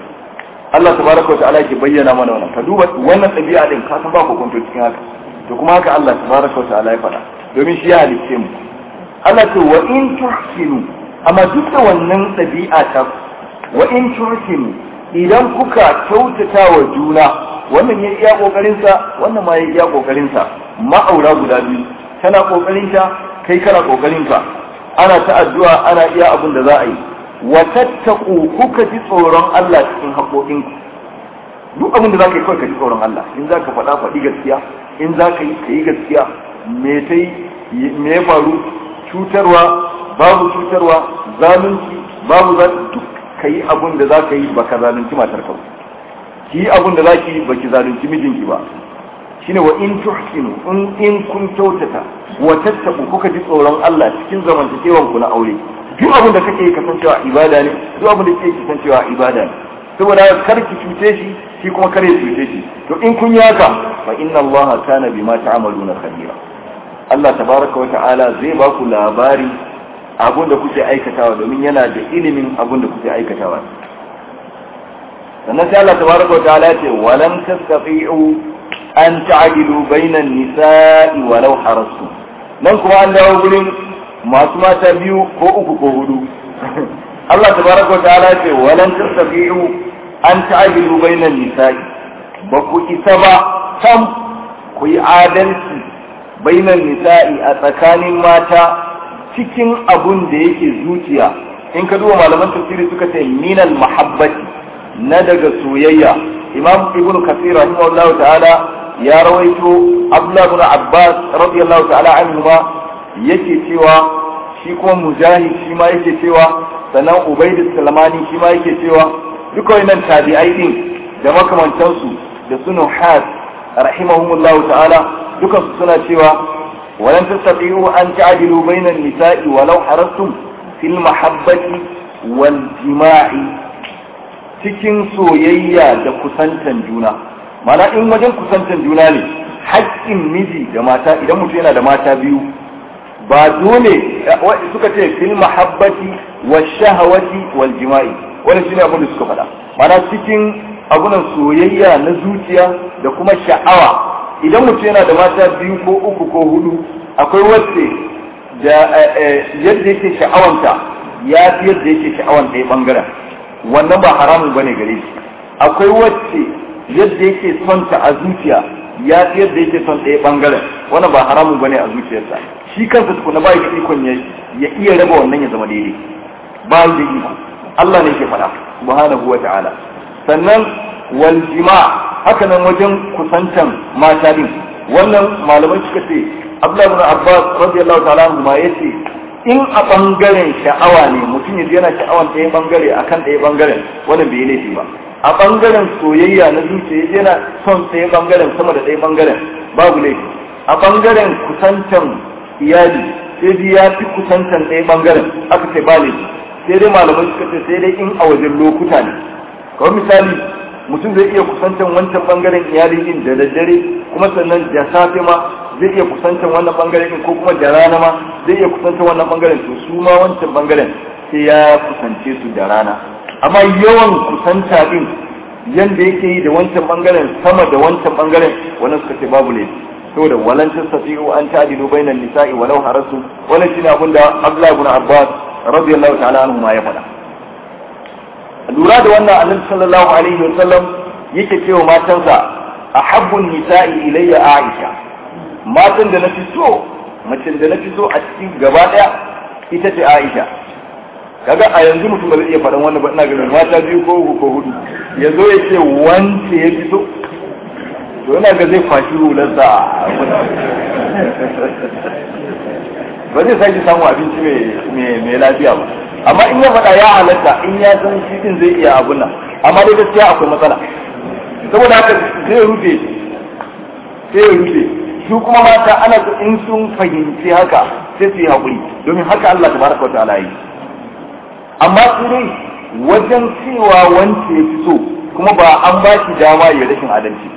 Allah tabaraka wa ta'ala yake bayyana mana wannan. Ka duba wannan ɗabi'a din, ka san ba kokonto cikin haka. To kuma haka Allah tabaraka wa ta'ala ya faɗa, domin shi ya halicce mu. Allah ce wa in tuhsinu, amma duk da wannan ɗabi'a ta wa in tuhsinu, idan kuka kyautata wa juna, wannan ya iya kokarinsa, wannan ma ya iya kokarinsa, ma'aura guda biyu, tana kokarinta, kai kana kokarinka, ana ta addu'a, ana iya abin da za a yi, wa tattaku kuka ji tsoron Allah cikin haƙoƙinku. Duk abin da za ka yi kawai ka ji tsoron Allah, in za ka faɗa faɗi gaskiya, in za ka yi ka yi gaskiya, me ta yi, me ya faru, cutarwa, babu cutarwa, zalunci, babu zalunci, ka yi abun da za ka yi ba ka zalunci matar ka, ki yi abun da za ki yi ba ki zalunci mijinki ba. Shine wa in tuhsinu, in in kun kyautata wa tattaku kuka ji tsoron Allah cikin zamantakewan ku na aure, duk abun da kake kasancewa ibada ne, duk abun da kake kasancewa ibada ne, saboda kar ki cuce shi, shi kuma kar ya cuce shi. To in kun yi haka, fa inna Allah kana bima ta'maluna khabira. Allah tabaraka wa ta'ala zai ba ku labari abun da kuke aikatawa, domin yana da ilimin abun da kuke aikatawa. Sannan sai Allah tabaraka wa ta'ala ce walam tastati'u an ta'dilu bainan nisa'i walau harastu. Nan kuma an dawo gurin masu mata biyu ko uku ko hudu. Allah tabaraka wa ta'ala ce walam tastati'u an ta'dilu bainan nisa'i, ba ku isa ba sam ku yi adalci bainan nisa'i a tsakanin mata cikin abun da yake zuciya. In ka duba malaman tafsiri suka ce minal mahabbati, na daga soyayya. Imam Ibn Kathir rahimahullahu ta'ala ya rawaito Abdullah ibn Abbas radiyallahu ta'ala anhu ma yake cewa, shi kuma Mujahid shi ma yake cewa, sannan Ubayd al-Salamani shi ma yake cewa, duka wannan tabi'ai din da makamantansu da sunu had rahimahumullahu ta'ala duka su suna cewa ولن تستطيعوا أن تعدلوا بين النساء ولو حرصتم في المحبة والجماع cikin soyayya da kusantan juna. Mana in wajen kusantan juna ne, haƙƙin miji da mata, idan mutum yana da mata biyu, ba dole suka ce fil mahabbati wa shahawati wal jima'i, wannan shine abin da suka faɗa. Mana cikin abunan soyayya na zuciya da kuma sha'awa, idan mutum yana da mata biyu ko uku ko hudu, akwai wacce da yadda yake sha'awanta ya fi yadda yake sha'awan ɗaya ɓangaren, wannan ba haramun bane gare shi. Akwai wacce yadda yake son ta a zuciya ya fi yadda yake son ɗaya ɓangaren, wannan ba haramun bane a zuciyarsa. Shi kansa tukuna ba ya ikon ya iya raba wannan ya zama daidai, ba da iko. Allah ne ke faɗa subhanahu wa ta'ala. Sannan wal jima' haka nan wajen kusantan mata din, wannan malamai suka ce Abdullah ibn Abbas radiyallahu ta'ala anhu ma yace in a bangaren sha'awa ne mutum ya yana sha'awan ɗaya bangare akan ɗaya bangaren, wannan bai laifi ba. A bangaren soyayya na zuciya yana son ɗaya bangaren sama da ɗaya bangaren, babu laifi. A bangaren kusantan iyali sai dai ya fi kusantan ɗaya bangaren, aka ce ba laifi. Sai dai malamai suka ce sai dai in a wajen lokuta ne. Kawai misali mutum zai iya kusantan wancan bangaren iyali din da daddare, kuma sannan da safe ma zai iya kusantar wannan bangaren ko kuma da rana ma zai iya kusantar wannan bangaren to su ma wancan bangaren sai ya kusance su da rana. Amma yawan kusanta din yanda yake yi da wancan bangaren sama da wancan bangaren wannan suka ce babu laifi saboda walan tastati'u an ta'dilu bainan nisa'i walau harasu wannan shine abin da Abdullah ibn Abbas radiyallahu ta'ala anhu ma ya faɗa. Lura da wannan Annabi sallallahu alaihi wa sallam yake cewa matansa ahabbun nisa'i ilayya Aisha, matan da nafi so macen da nafi so a cikin gaba daya ita ce Aisha. Kaga a yanzu mutum ba zai iya faɗan wannan ba, ina ganin mata biyu ko uku ko hudu yanzu ya ce wance ya fi so to yana ga zai fashi hularsa ba zai sake samu abinci mai lafiya ba. Amma in ya faɗa ya halatta in ya san shi din zai iya abun nan, amma dai gaskiya akwai matsala saboda haka zai rufe sai ya rufe su kuma mata ana in sun fahimci haka sai su yi haƙuri domin haka Allah tabaraka wa ta'ala yi. Amma su dai wajen cewa wance ya fi so kuma ba an ba shi dama ya rashin adalci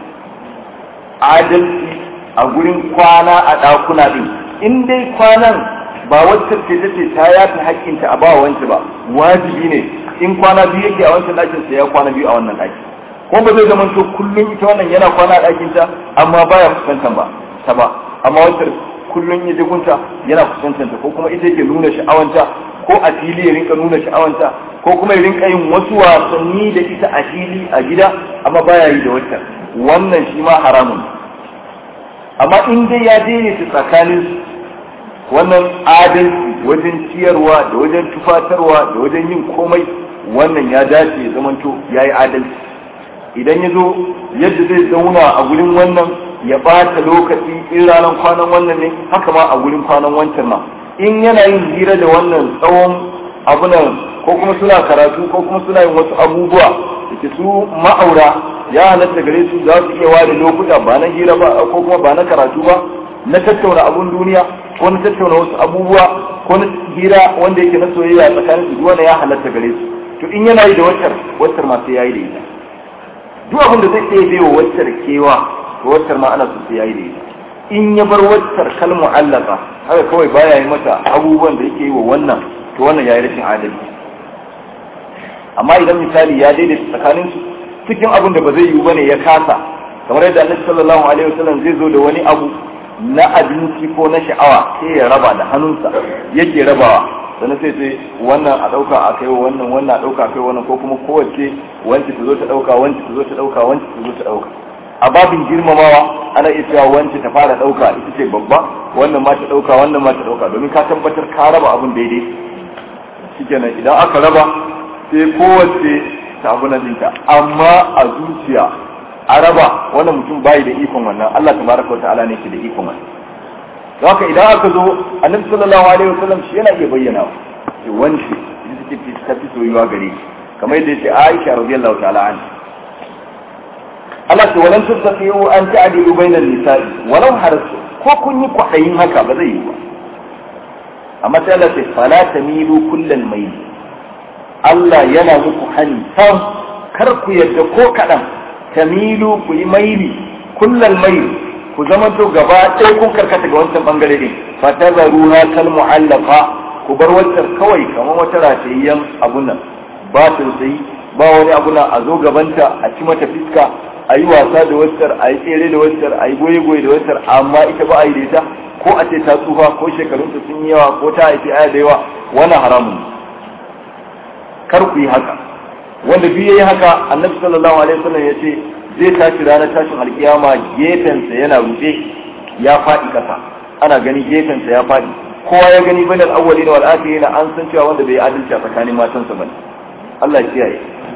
adalci a gurin kwana a ɗakuna ɗin in dai kwanan ba wacce ce ta ce ta yafi haƙƙinta a ba wance ba wajibi ne in kwana biyu yake a wancan ɗakin sai ya kwana biyu a wannan ɗaki ko ba zai zama to kullum ita wannan yana kwana a ɗakinta amma baya kusantan ba ta ba amma wacce kullum ya jigunta yana kusantanta ko kuma ita yake nuna sha'awanta ko a fili ya rinka nuna sha'awanta ko kuma ya rinka yin wasu wasanni da ita a fili a gida amma baya yi da wata wannan shi ma haramun. Amma in dai ya daidaita tsakanin wannan adalci wajen ciyarwa da wajen tufatarwa da wajen yin komai wannan ya dace ya zamanto ya yi adalci. Idan ya zo yadda zai zauna a gurin wannan ya ɓata lokaci in ranar kwanan wannan ne haka ma a gurin kwanan wancan ma in yana yin hira da wannan tsawon abunan ko kuma suna karatu ko kuma suna yin wasu abubuwa da ke su ma'aura ya halatta gare su za su iya ware lokuta ba na hira ba ko kuma ba na karatu ba na tattauna abun duniya ko na tattauna wasu abubuwa ko na hira wanda yake na soyayya tsakanin su wanda ya halatta gare su to in yana yi da waccar waccar ma sai yayi da ita duk abin da zai iya bai wa waccar kewa to waccar ma ana so sai yayi da ita in ya bar waccar kalmu allaka haka kawai baya yi mata abubuwan da yake yi wa wannan to wannan yayi rashin adalci. Amma idan misali ya daidaita tsakanin su cikin abin da ba zai yi bane ya kasa kamar yadda Annabi sallallahu alaihi wasallam zai zo da wani abu na abinci ko na sha'awa sai ya raba da hannunsa yake rabawa sannan sai sai wannan a dauka a kai wannan wannan a dauka a kai wannan ko kuma kowace wanci ta zo ta dauka wanci ta zo ta dauka wanci ta zo ta dauka a babin girmamawa ana iya cewa wanci ta fara dauka ita ce babba wannan ma ta dauka wannan ma ta dauka domin ka tabbatar ka raba abin daidai shikenan idan aka raba sai kowace ta abu na dinta amma a zuciya a raba wannan mutum bai da ikon wannan Allah tabaraka wa ta'ala ne ke da ikon wannan haka idan aka zo Annabi sallallahu alaihi wasallam shi yana iya bayyana shi wance ita take ta fi soyuwa gare shi kamar yadda yake Aisha radiyallahu ta'ala anha Allah ce walan tastati'u an ta'dilu bainan nisa'i walau harasu ko kun yi kwaɗayin haka ba zai yi ba amma sai Allah ce fala tamilu kullal mayl Allah yana muku hani sam kar ku yadda ko kadan tamilu ku yi maili kullal mayl ku zama to gaba ɗaya kun karkata ga wancan bangare ne fa tazaruha kal mu'allaqa ku bar wancan kawai kamar wata ratayyan abun nan ba tausayi ba wani abu na a zo gabanta a ci mata fiska a yi wasa da wasar a yi tsere da wasar a yi goye-goye da wasar amma ita ba a yi da ita ko a ce ta tsufa ko shekarunta sun yi yawa ko ta haifi aya da yawa wannan haramun kar ku yi haka wanda biyu ya yi haka annabi sallallahu alaihi wasallam ya ce zai tashi ranar tashin alkiyama gefensa yana rufe ya faɗi ƙasa ana gani gefensa ya faɗi kowa ya gani bane al-awwalin wal akhirin an san cewa wanda bai adalci a tsakanin matansa bane Allah ya kiyaye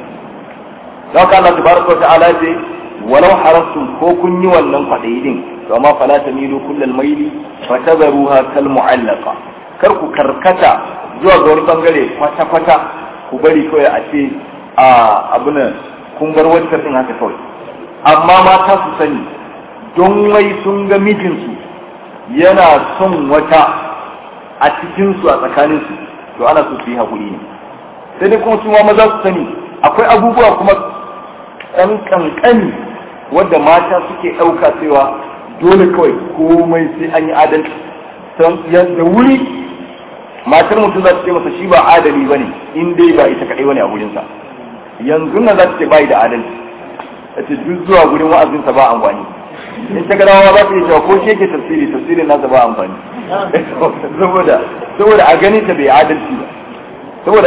haka Allah tabaraka wa ta'ala ce walau harastum ko kun yi wannan kwaɗayi din to amma fala tamilu kullal maili fa tadharuha kal mu'allaqa kar ku karkata zuwa ga wani bangare kwata kwata ku bari kawai a ce a abuna kun bar wacce din haka kawai amma mata su sani don wai sun ga mijinsu yana son wata a cikin su a tsakanin su to ana so su yi hakuri ne sai dai kuma su ma maza su sani akwai abubuwa kuma ɗan ƙanƙani wadda mata suke ɗauka cewa dole kawai komai sai an yi adalci da wuri matar mutum za ta ce masa shi ba adali ba ne in dai ba ita kaɗai wani a gurinsa yanzu nan za ta ce bai da adalci ta ce duk zuwa gurin wa'azinsa ba amfani in ta garawa za ta yi cewa ko shi yake tafsiri tafsirin nasa ba amfani saboda saboda a ganin ta bai adalci ba saboda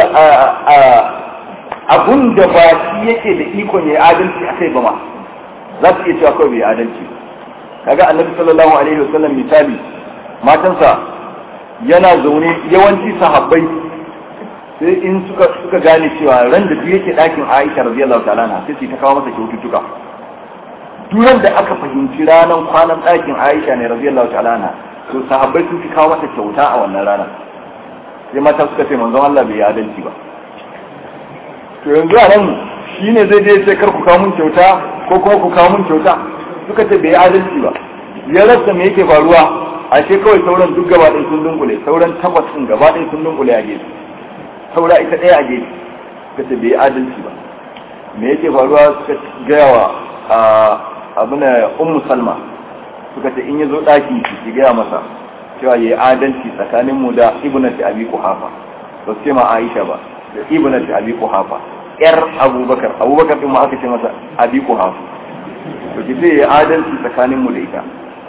abun da ba shi yake da ikon ya adalci a kai ba ma za su iya cewa kawai bai adalci kaga annabi sallallahu alaihi wasallam misali matansa yana zaune yawanci sahabbai sai in suka suka gane cewa ran da duk yake dakin Aisha radiyallahu ta'ala anha sai ta kawo masa kyaututtuka duran da aka fahimci ranar kwanan dakin Aisha ne radiyallahu ta'ala anha to sahabbai sun fi kawo masa kyauta a wannan ranar sai mata suka ce manzon Allah bai adalci ba to yanzu a nan shine zai je sai kar ku kawo mun kyauta ko kuma ku kawo mun kyauta suka ce bai adalci ba ya rasa me yake faruwa ashe kawai sauran duk gaba ɗaya sun dunkule sauran takwas ɗin gaba ɗaya sun dunkule a gefe saura ita ɗaya a gefe suka ce bai adalci ba me yake faruwa suka gaya wa abin da ummu salma suka ce in ya zo ɗaki ki gaya masa cewa ya yi adalci tsakanin mu da ibnati abi kuhafa ba su ce ma aisha ba da ibnati abi kuhafa yar abubakar abubakar din ma aka ce masa abi kuhafa to ki ce ya yi adalci tsakanin mu da ita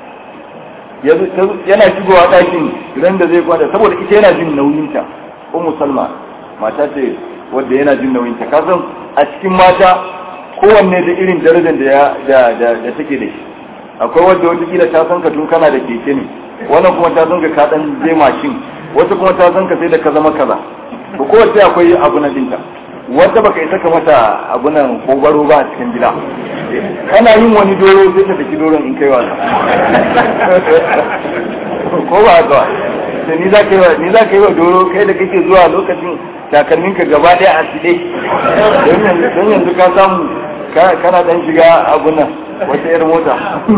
yana shigowa ɗakin ran da zai kwada saboda ita yana jin nauyinta ummu salma mata ce wadda yana jin nauyinta kasan a cikin mata kowanne da irin darajar da da da take da shi akwai wadda wata kila ta san ka tun kana da keke ne wannan kuma ta san ka ka dan je mashin wata kuma ta san ka sai da ka zama kaza to kowace akwai abu na dinta wanda baka isa ka mata abu nan kogaro ba a cikin gida kana yin wani doro sai ka daki doron in kai wasa ko ba haka sai ni za ka yi ni za ka yi wa doro kai da kake zuwa lokacin takalmin ka gaba daya a tside don yanzu ka samu kana dan shiga abu nan wata yar mota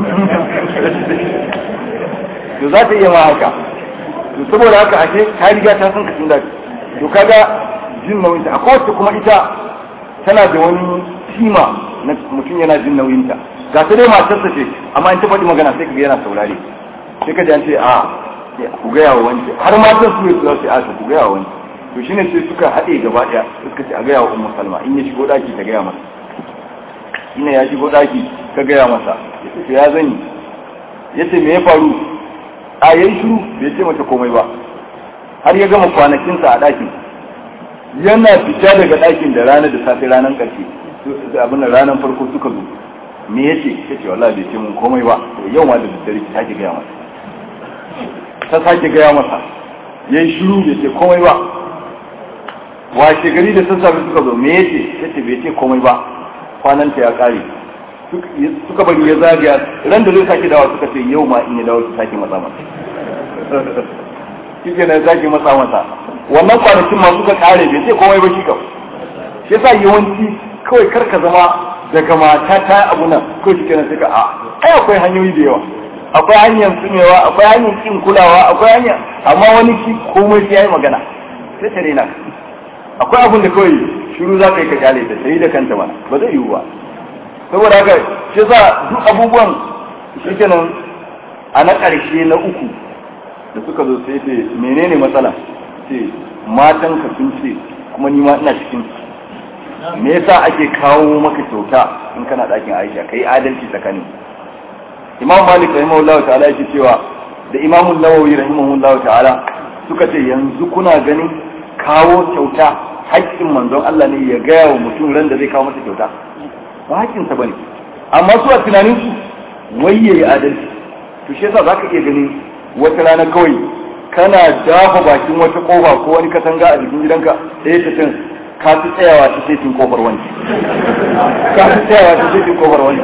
to za ta iya ma haka to saboda haka ake ka riga ta san ka tun da to kaga jin nauyinta akwai wacce kuma ita tana da wani kima na mutum yana jin nauyinta ga ta dai matarsa ce amma in ta faɗi magana sai ka ga yana saurare sai ka ji an ce a ku gaya wa wani har matan su ne su za su yi a ku gaya wa wani to shine sai suka haɗe gaba ɗaya suka ce a gaya wa ummu salma in ya shigo ɗaki ta gaya masa ina ya shigo ɗaki ka gaya masa ya ce ya zani ya ce me ya faru a yayi shiru bai ce mata komai ba har ya gama kwanakinsa a ɗakin yana fita daga ɗakin da rana da safe ranar ƙarshe abin ranar farko suka zo me ya ce ya ce wallahi bai ce mun komai ba yau ma da daddare ki sake gaya masa ta sake gaya masa ya yi shiru bai ce komai ba washe gari da sassafe suka zo me ya ce ya ce bai ce komai ba kwananta ya ƙare suka bari ya zagaya ran da zai sake dawa suka ce yau ma in ya dawo su sake matsa masa shi ke nan sake matsa masa wannan kwanakin ma suka kare bai ce komai ba shi kawai shi yasa yawanci kawai karka zama daga mata ta abu nan ko shi kenan sai ka a ai akwai hanyoyi da yawa akwai hanyar tsumewa akwai hanyar kin kulawa akwai hanyar amma wani shi komai sai yayi magana sai ta rena akwai abun da kawai shiru za ka yi ka kyale ta sai da kanta mana ba zai yiwu ba saboda haka shi yasa duk abubuwan shi kenan a na ƙarshe na uku da suka zo sai ce menene matsala ce matan ka sun ce kuma ni ma ina cikin me yasa ake kawo maka kyauta in kana ɗakin Aisha kai adalci tsakanin Imam Malik rahimahullahu ta'ala yake cewa da Imam Nawawi rahimahullahu ta'ala suka ce yanzu kuna ganin kawo kyauta haƙƙin manzon Allah ne ya gaya wa mutum ran da zai kawo masa kyauta ba haƙƙinsa bane amma su a tunanin su wai yayi adalci to shi yasa zaka iya ganin wata rana kawai kana dafa bakin wata kofa ko wani katanga a jikin gidanka ɗaya ta can ka fi tsayawa ta setin kofar wani ka fi tsayawa ta setin kofar wani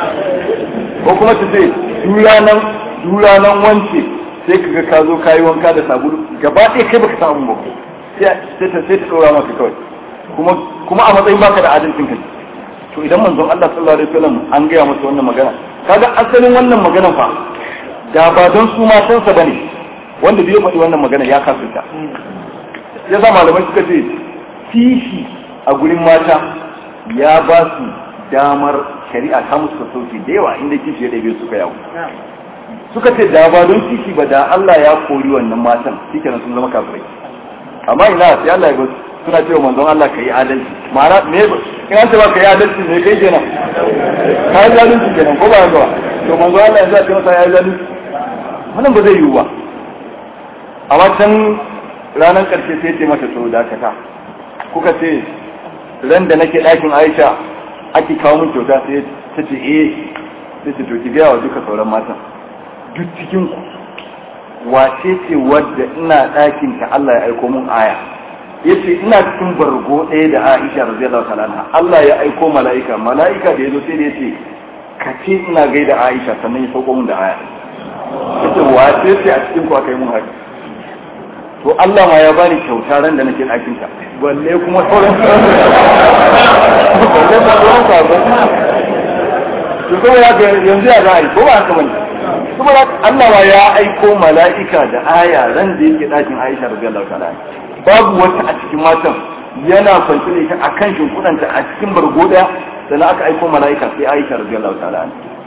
ko kuma ta ce duranan wance sai ka ga ka zo ka yi wanka da sabulu gaba ɗaya kai baka samu ba sai ta sai ta ɗora maka kawai kuma kuma a matsayin baka da adalcin kai to idan manzon Allah sallallahu alaihi wasallam an gaya masa wannan magana kaga asalin wannan magana fa da ba don su matansa bane wanda bai faɗi wannan magana ya kafirta ya za malamai suka ce kishi a gurin mata ya ba su damar shari'a ta musu sauki da yawa inda kishi ya ɗabe suka yawo suka ce da ba don kishi ba da Allah ya kori wannan matan shikenan sun zama kafirai amma ina sai Allah ya ga suna cewa manzon Allah kai adalci ma'ana me in an ce ba kai adalci ne kai kenan kai zalunci kenan ko ba ga to manzon Allah ya ce masa ya zalunci wannan ba zai yiwu ba a wancan ranar karshe sai ce mata to dakata kuka ce ran da nake ɗakin Aisha ake kawo min kyauta sai ta ce eh sai ce to ki ga wa duka sauran matan duk cikin ku wace ce wadda ina ɗakin ta Allah ya aiko mun aya yace ina cikin bargo ɗaya da Aisha radiyallahu ta'ala anha Allah ya aiko mala'ika mala'ika da yazo sai da yace ka ce ina gaida Aisha sannan ya sauko mun da aya yace wace ce a cikin ku akai mun haka to Allah ma ya bani kyauta ran da nake ɗakin ta balle kuma sauran balle ma sauran sabon to kuma ya ga yanzu ya za a yi ko ba haka bane kuma Allah ma ya aiko mala'ika da aya ran da yake ɗakin Aisha radiyallahu ta'ala babu wata a cikin matan yana kwance da ita akan shimfiɗanta a cikin bargo daya sannan aka aiko mala'ika sai Aisha radiyallahu ta'ala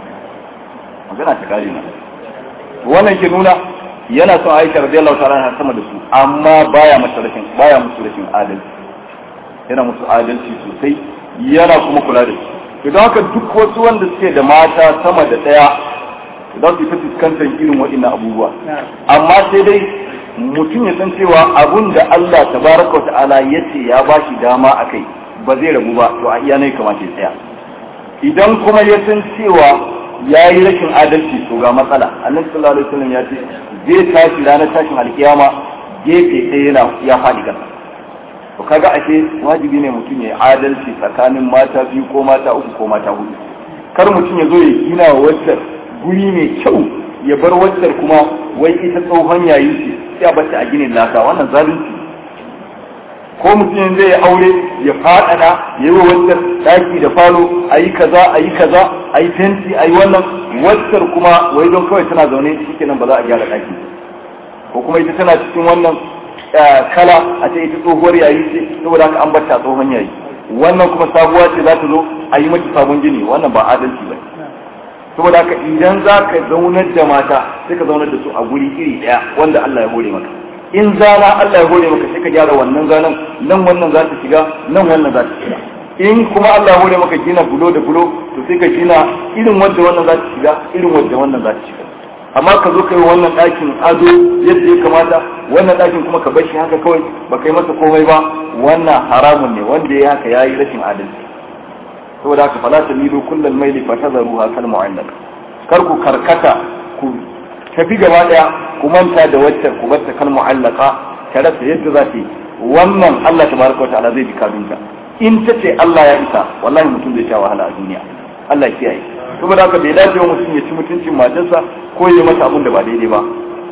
magana ta kare na wannan ke nuna yana son Aisha radiyallahu ta'ala sama da su amma baya mata rashin baya musu rashin adalci yana musu adalci sosai yana kuma kula da su to don haka duk wasu wanda suke da mata sama da daya za su fi fuskantar irin waɗannan abubuwa amma sai dai mutum ya san cewa abun da Allah tabaraka ta'ala ya ce ya ba shi dama a kai ba zai rabu ba to a iya ne kamata ya tsaya idan kuma ya san cewa ya yi rashin adalci to ga matsala annabi sallallahu alaihi wasallam ya ce zai tashi ranar tashin alkiyama gefe ɗaya yana ya faɗi ƙasa to kaga ake wajibi ne mutum ya yi adalci tsakanin mata biyu ko mata uku ko mata hudu kar mutum ya zo ya gina wa wacce guri mai kyau ya bar wacce kuma wai ita tsohon yayi ce sai a bata a ginin laka wannan zalunci ko mutum zai yi aure ya faɗaɗa ya yi wa wacce ɗaki da falo a yi kaza a yi kaza a yi fenti a yi wannan wacce kuma wai don kawai tana zaune shi nan ba za a gyara ɗaki ko kuma ita tana cikin wannan kala a ce ita tsohuwar yayi ce saboda haka an bata tsohon yayi wannan kuma sabuwa ce za ta zo a yi mata sabon gini wannan ba adalci ba saboda haka idan za ka zaunar da mata sai ka zaunar da su a guri iri ɗaya wanda Allah ya hore maka in zana Allah ya hore maka sai ka gyara wannan zanen nan wannan za ta shiga nan wannan za ta shiga in kuma Allah ya hore maka gina bulo da bulo to sai ka gina irin wanda wannan za ta shiga irin wanda wannan za ta shiga amma ka zo kai wannan ɗakin ado yadda ya kamata wannan ɗakin kuma ka bar shi haka kawai ba kai masa komai ba wannan haramun ne wanda ya haka yayi rashin adalci saboda haka fala tamilu kullal maili fatadharuha kal mu'allaq kar ku karkata ku tafi gaba daya ku manta da wacce ku bar ta kal mu'allaqa tare da yadda za ta yi wannan Allah tabaraka wa ta'ala zai bi kabinta in ta ce Allah ya isa wallahi mutum zai sha wahala a duniya Allah ya kiyaye saboda haka bai dace wa mutum ya ci mutuncin matarsa ko ya mata abin da ba daidai ba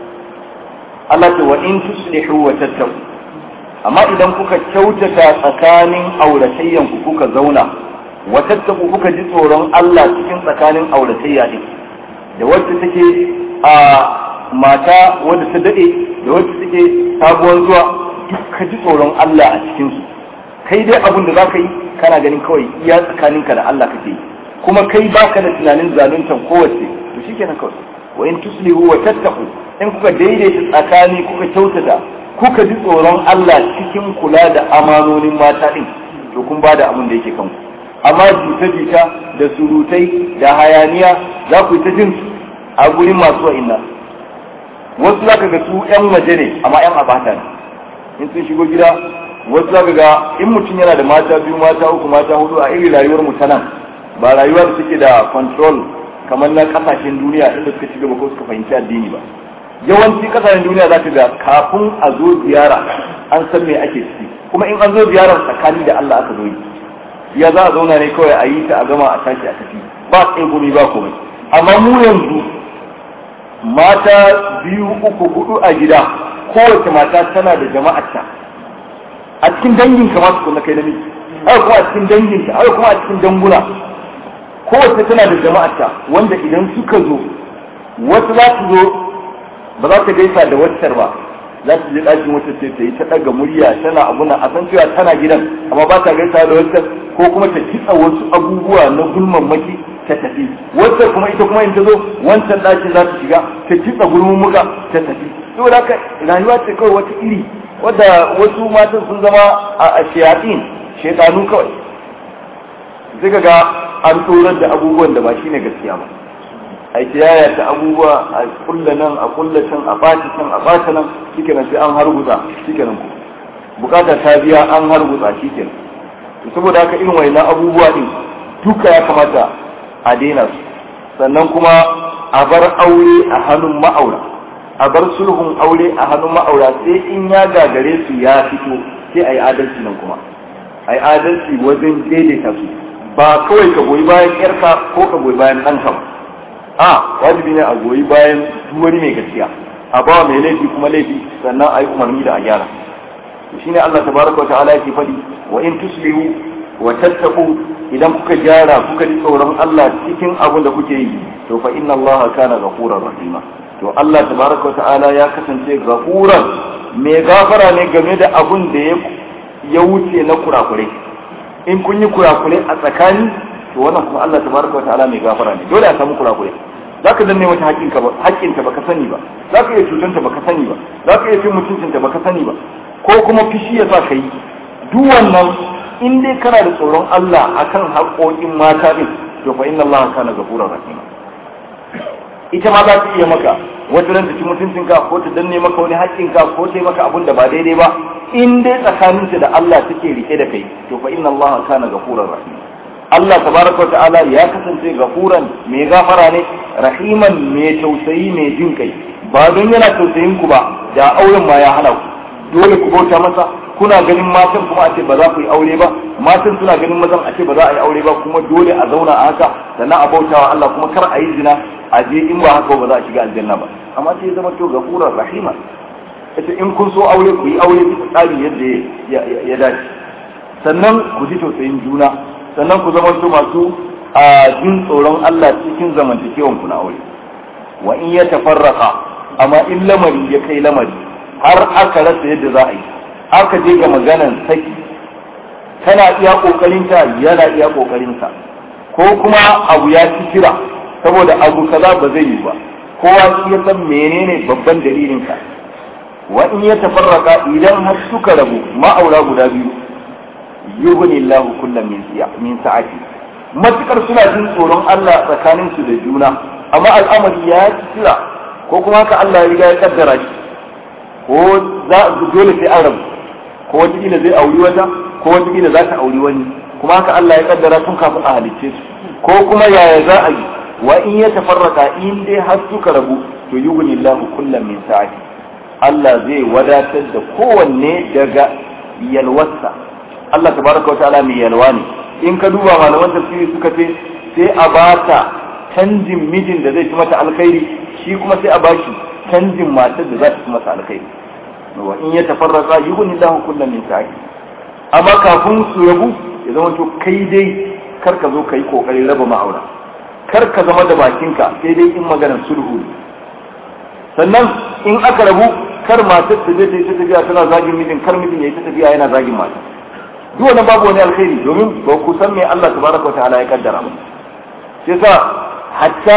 Allah ce wa in tuslihu wa tattaqu amma idan kuka kyautata tsakanin auratayyan ku kuka zauna wa tattaqu kuka ji tsoron Allah cikin tsakanin auratayya din da wacce take a mata wadda ta dade da wacce take sabuwar zuwa duk ka ji tsoron Allah a cikin su kai dai abin da zaka yi kana ganin kawai iya tsakaninka da Allah kake yi kuma kai baka da tunanin zaluntan kowace to shikenan kawai wa in tuslihu wa tattaqu in kuka daidaita tsakani kuka kyautata kuka ji tsoron Allah cikin kula da amanonin mata din to kun bada abin da yake kanku amma jita-jita da surutai da hayaniya za ku yi ta jin a gurin masu wa'inna wasu za ka ga su 'yan waje ne amma 'yan abata ne in sun shigo gida wasu za ka ga in mutum yana da mata biyu mata uku mata hudu a irin rayuwar mu ta nan ba rayuwa da suke da control kamar na kasashen duniya inda suka ci gaba ko suka fahimci addini ba yawanci kasashen duniya za ka ga kafin a zo ziyara an san me ake ciki kuma in an zo ziyarar tsakani da Allah aka zo yi ya za a zauna ne kawai a yi ta a gama a tashi a tafi ba tsaye gumi ba komai amma mu yanzu mata biyu uku hudu a gida kowace mata tana da jama'arta a cikin dangin ka masu kunna kai namiji haka kuma a cikin danginta haka kuma a cikin danguna kowace tana da jama'arta wanda idan suka zo wata za su zo ba za ta gaisa da waccar ba za ta je ɗakin wata ce ta yi ta ɗaga murya tana abuna a san cewa tana gidan amma ba ta gaisa da waccar ko kuma ta kitsa wasu abubuwa na gulman maki ta ta tafi, wacce kuma ita kuma in ta zo wancan ɗakin za ta shiga ta kitsa gurmumuka ta tafi. Saboda haka rayuwa ce kawai wata iri wadda wasu matan sun zama a shayatin shaitanu kawai, sai ka ga an tsorar da abubuwan da ba shine gaskiya ba, a kiyaya ta abubuwa a kulla nan a kulla can a ɓaci can a ɓata nan, shikenan sai an hargutsa shikenan ku bukata ta biya an hargutsa shikenan. Saboda haka irin wayannan abubuwa din duka ya kamata a daina su, sannan kuma a bar aure a hannun ma'aura, a bar sulhun aure a hannun ma'aura, sai in ya gagare su ya fito sai a yi adalci nan kuma a yi adalci wajen daidaita su, ba kawai ka goyi bayan yarka ko ka goyi bayan ɗanka ba, a wajibi ne a goyi bayan wani mai gaskiya, a ba mai laifi kuma laifi, sannan a yi umarni da a gyara. shine Allah tabaraka wa ta'ala yake faɗi wa in tuslihu wa tattaqu, idan kuka gyara kuka ji tsoron Allah cikin abin da kuke yi, to fa inna Allah kana ghafurar rahima, to Allah tabaraka wa ta'ala ya kasance ghafuran mai gafara ne game da abin da ya wuce na kurakure. In kun yi kurakure a tsakani, to wannan kuma Allah tabaraka wa ta'ala mai gafara ne, dole a samu kurakure. zaka danne mata haƙƙinka ba haƙƙinta baka sani ba, zaka iya cutanta baka sani ba, zaka iya cin mutuncinta baka sani ba, ko kuma fishi ya sa ka yi. Duk wannan in dai kana da tsoron Allah akan haƙoƙin mata din, to fa inna Allah kana ghafurur rahim. Ita ma za ta iya maka wata ran ta ci mutuncinka ko ta danne maka wani haƙƙinka ko ta yi maka abin da ba daidai ba, in dai tsakaninta da Allah take rike da kai, to fa inna Allah kana ghafurur rahim. Allah tabaraka ta'ala ya kasance gafuran mai gafara ne, rahiman mai tausayi mai jin kai. Ba don yana tausayin ku ba da auren ma ya hana ku, dole ku bauta masa. Kuna ganin matan kuma a ce ba za ku yi aure ba, matan suna ganin mazan a ce ba za a yi aure ba, kuma dole a zauna a haka sannan a bautawa Allah, kuma kar a yi zina a je in ba haka ba za a shiga aljanna ba. Amma sai ya zama to gafuran rahima, ita in kun so aure ku yi aure bisa tsari yadda ya dace, sannan ku ji tausayin juna, sannan ku zama su masu a jin tsoron Allah cikin zamantakewan ku na aure. Wa in ya tafarraka, amma in lamari ya kai lamari har aka rasa yadda za a yi, aka je ga maganan saki, tana iya kokarinta yana iya kokarinsa, ko kuma abu ya ci kira saboda abu kaza ba zai yi ba, kowa shi ya san menene babban dalilinka. Wa in ya tafarraka, idan har suka rabu ma'aura guda biyu, yughni Allahu kullam min min sa'ati, matukar suna jin tsoron Allah tsakanin su da juna, amma al'amari ya tsira ko kuma haka Allah ya riga ya kaddara shi, ko za dole sai an rabu, ko wata kila zai auri wata, ko wata kila za ta auri wani, kuma haka Allah ya kaddara tun kafin a halicce su, ko kuma yaya za a yi. Wa in ya tafarraka, in dai har suka rabu, to yughni Allahu kullam min sa'ati, Allah zai wadatar da kowanne daga yalwarsa. Allah tabaraka wa ta'ala mai yalwa ne. In ka duba malaman tafsiri suka ce sai a bata canjin mijin da zai ci mata alkhairi, shi kuma sai a bashi canjin matar da za ta ci mata alkhairi. Wa in ya tafarraka yughni Allahu kullam min sa'ati. Amma kafin su rabu ya zama to kai dai kar ka zo kai kokarin raba ma'aura, kar ka zama da bakinka sai dai in maganar sulhu. Sannan in aka rabu, kar matar ta je ta yi ta tafiya tana zagin mijin, kar mijin ya yi ta tafiya yana zagin matar. Duk wannan babu wani alkhairi, domin ba ku san me Allah tabaraka wa ta'ala ya kaddara ba. Sai sa hatta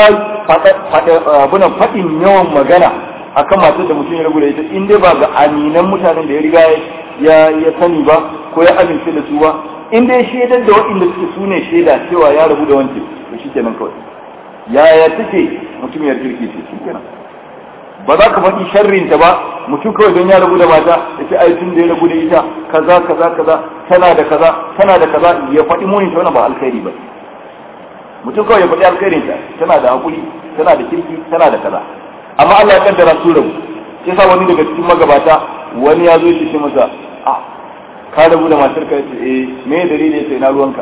fada fadin yawan magana akan matar da mutum ya rabu da ita, in dai ba ga aminan mutanen da ya riga ya ya sani ba ko ya amince da su ba, in dai shaidar da waɗanda suke su ne shaida cewa ya rabu da wance, to shi kenan kawai. Yaya take mutum ya jirki ce shi kenan. Ba za ka faɗi sharrinta ba, mutum kawai don ya rabu da mata ya ce ai tun da ya rabu da ita kaza kaza kaza tana da kaza tana da kaza, ya faɗi muni ta wannan ba alkhairi ba. Mutum kawai ya faɗi alkhairinta, tana da hakuri, tana da kirki, tana da kaza. Amma Allah ya kaddara su rabu. Sai sa wani daga cikin magabata wani ya zo shi ce masa, ah ka rabu da matar ka, eh me dalili sai na ruwanka.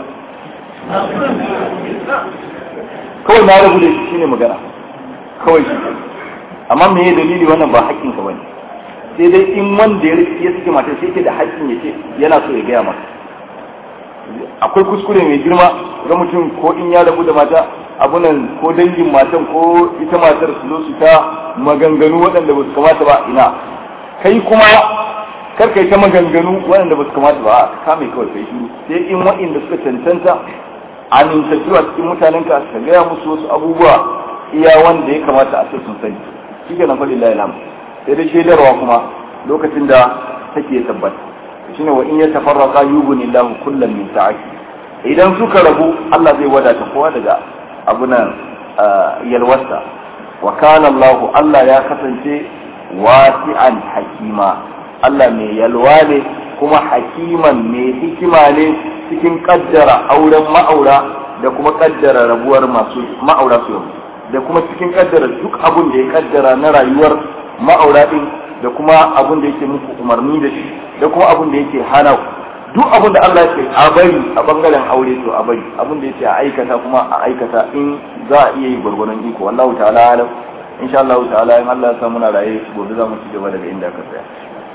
Kawai na rabu da shi shine magana. Kawai shi. Amma me dalili wannan ba haƙƙinka bane, sai dai in wanda ya ya sake mata sai ke da haƙƙin ya ce yana so ya gaya mata. Akwai kuskure mai girma ga mutum ko in ya rabu da mata abunan ko dangin matan ko ita matar su zo su ta maganganu waɗanda ba su kamata ba, ina kai kuma kar kai ta maganganu waɗanda ba su kamata ba, ka kame kawai kai shiru, sai in waɗanda suka cancanta amintattu a cikin mutanenka ka gaya musu wasu abubuwa iya wanda ya kamata a ce sun sani shi ke nan fa lillahi alhamd sai dai shaidarwa kuma lokacin da take tabbata shine wa in yatafarraqa yughnillahu kullam min sa'ati idan suka rabu Allah zai wadata kowa daga abunan yalwarsa wa kana Allah Allah ya kasance wasi'an hakima Allah mai yalwa ne kuma hakiman mai hikima ne cikin kaddara auren ma'aura da kuma kaddara rabuwar masu ma'aura su da kuma cikin kaddara duk abun da ya kaddara na rayuwar ma'aura din da kuma abun da yake muku umarni da shi da kuma abun da yake hana duk abun da Allah ya ce a bari a bangaren aure to a bari abun da yake a aikata kuma a aikata in za a iya yi gwargwaron iko wallahu ta'ala alam insha Allah ta'ala in Allah ya sa muna raye gobe za mu ci gaba daga inda ka tsaya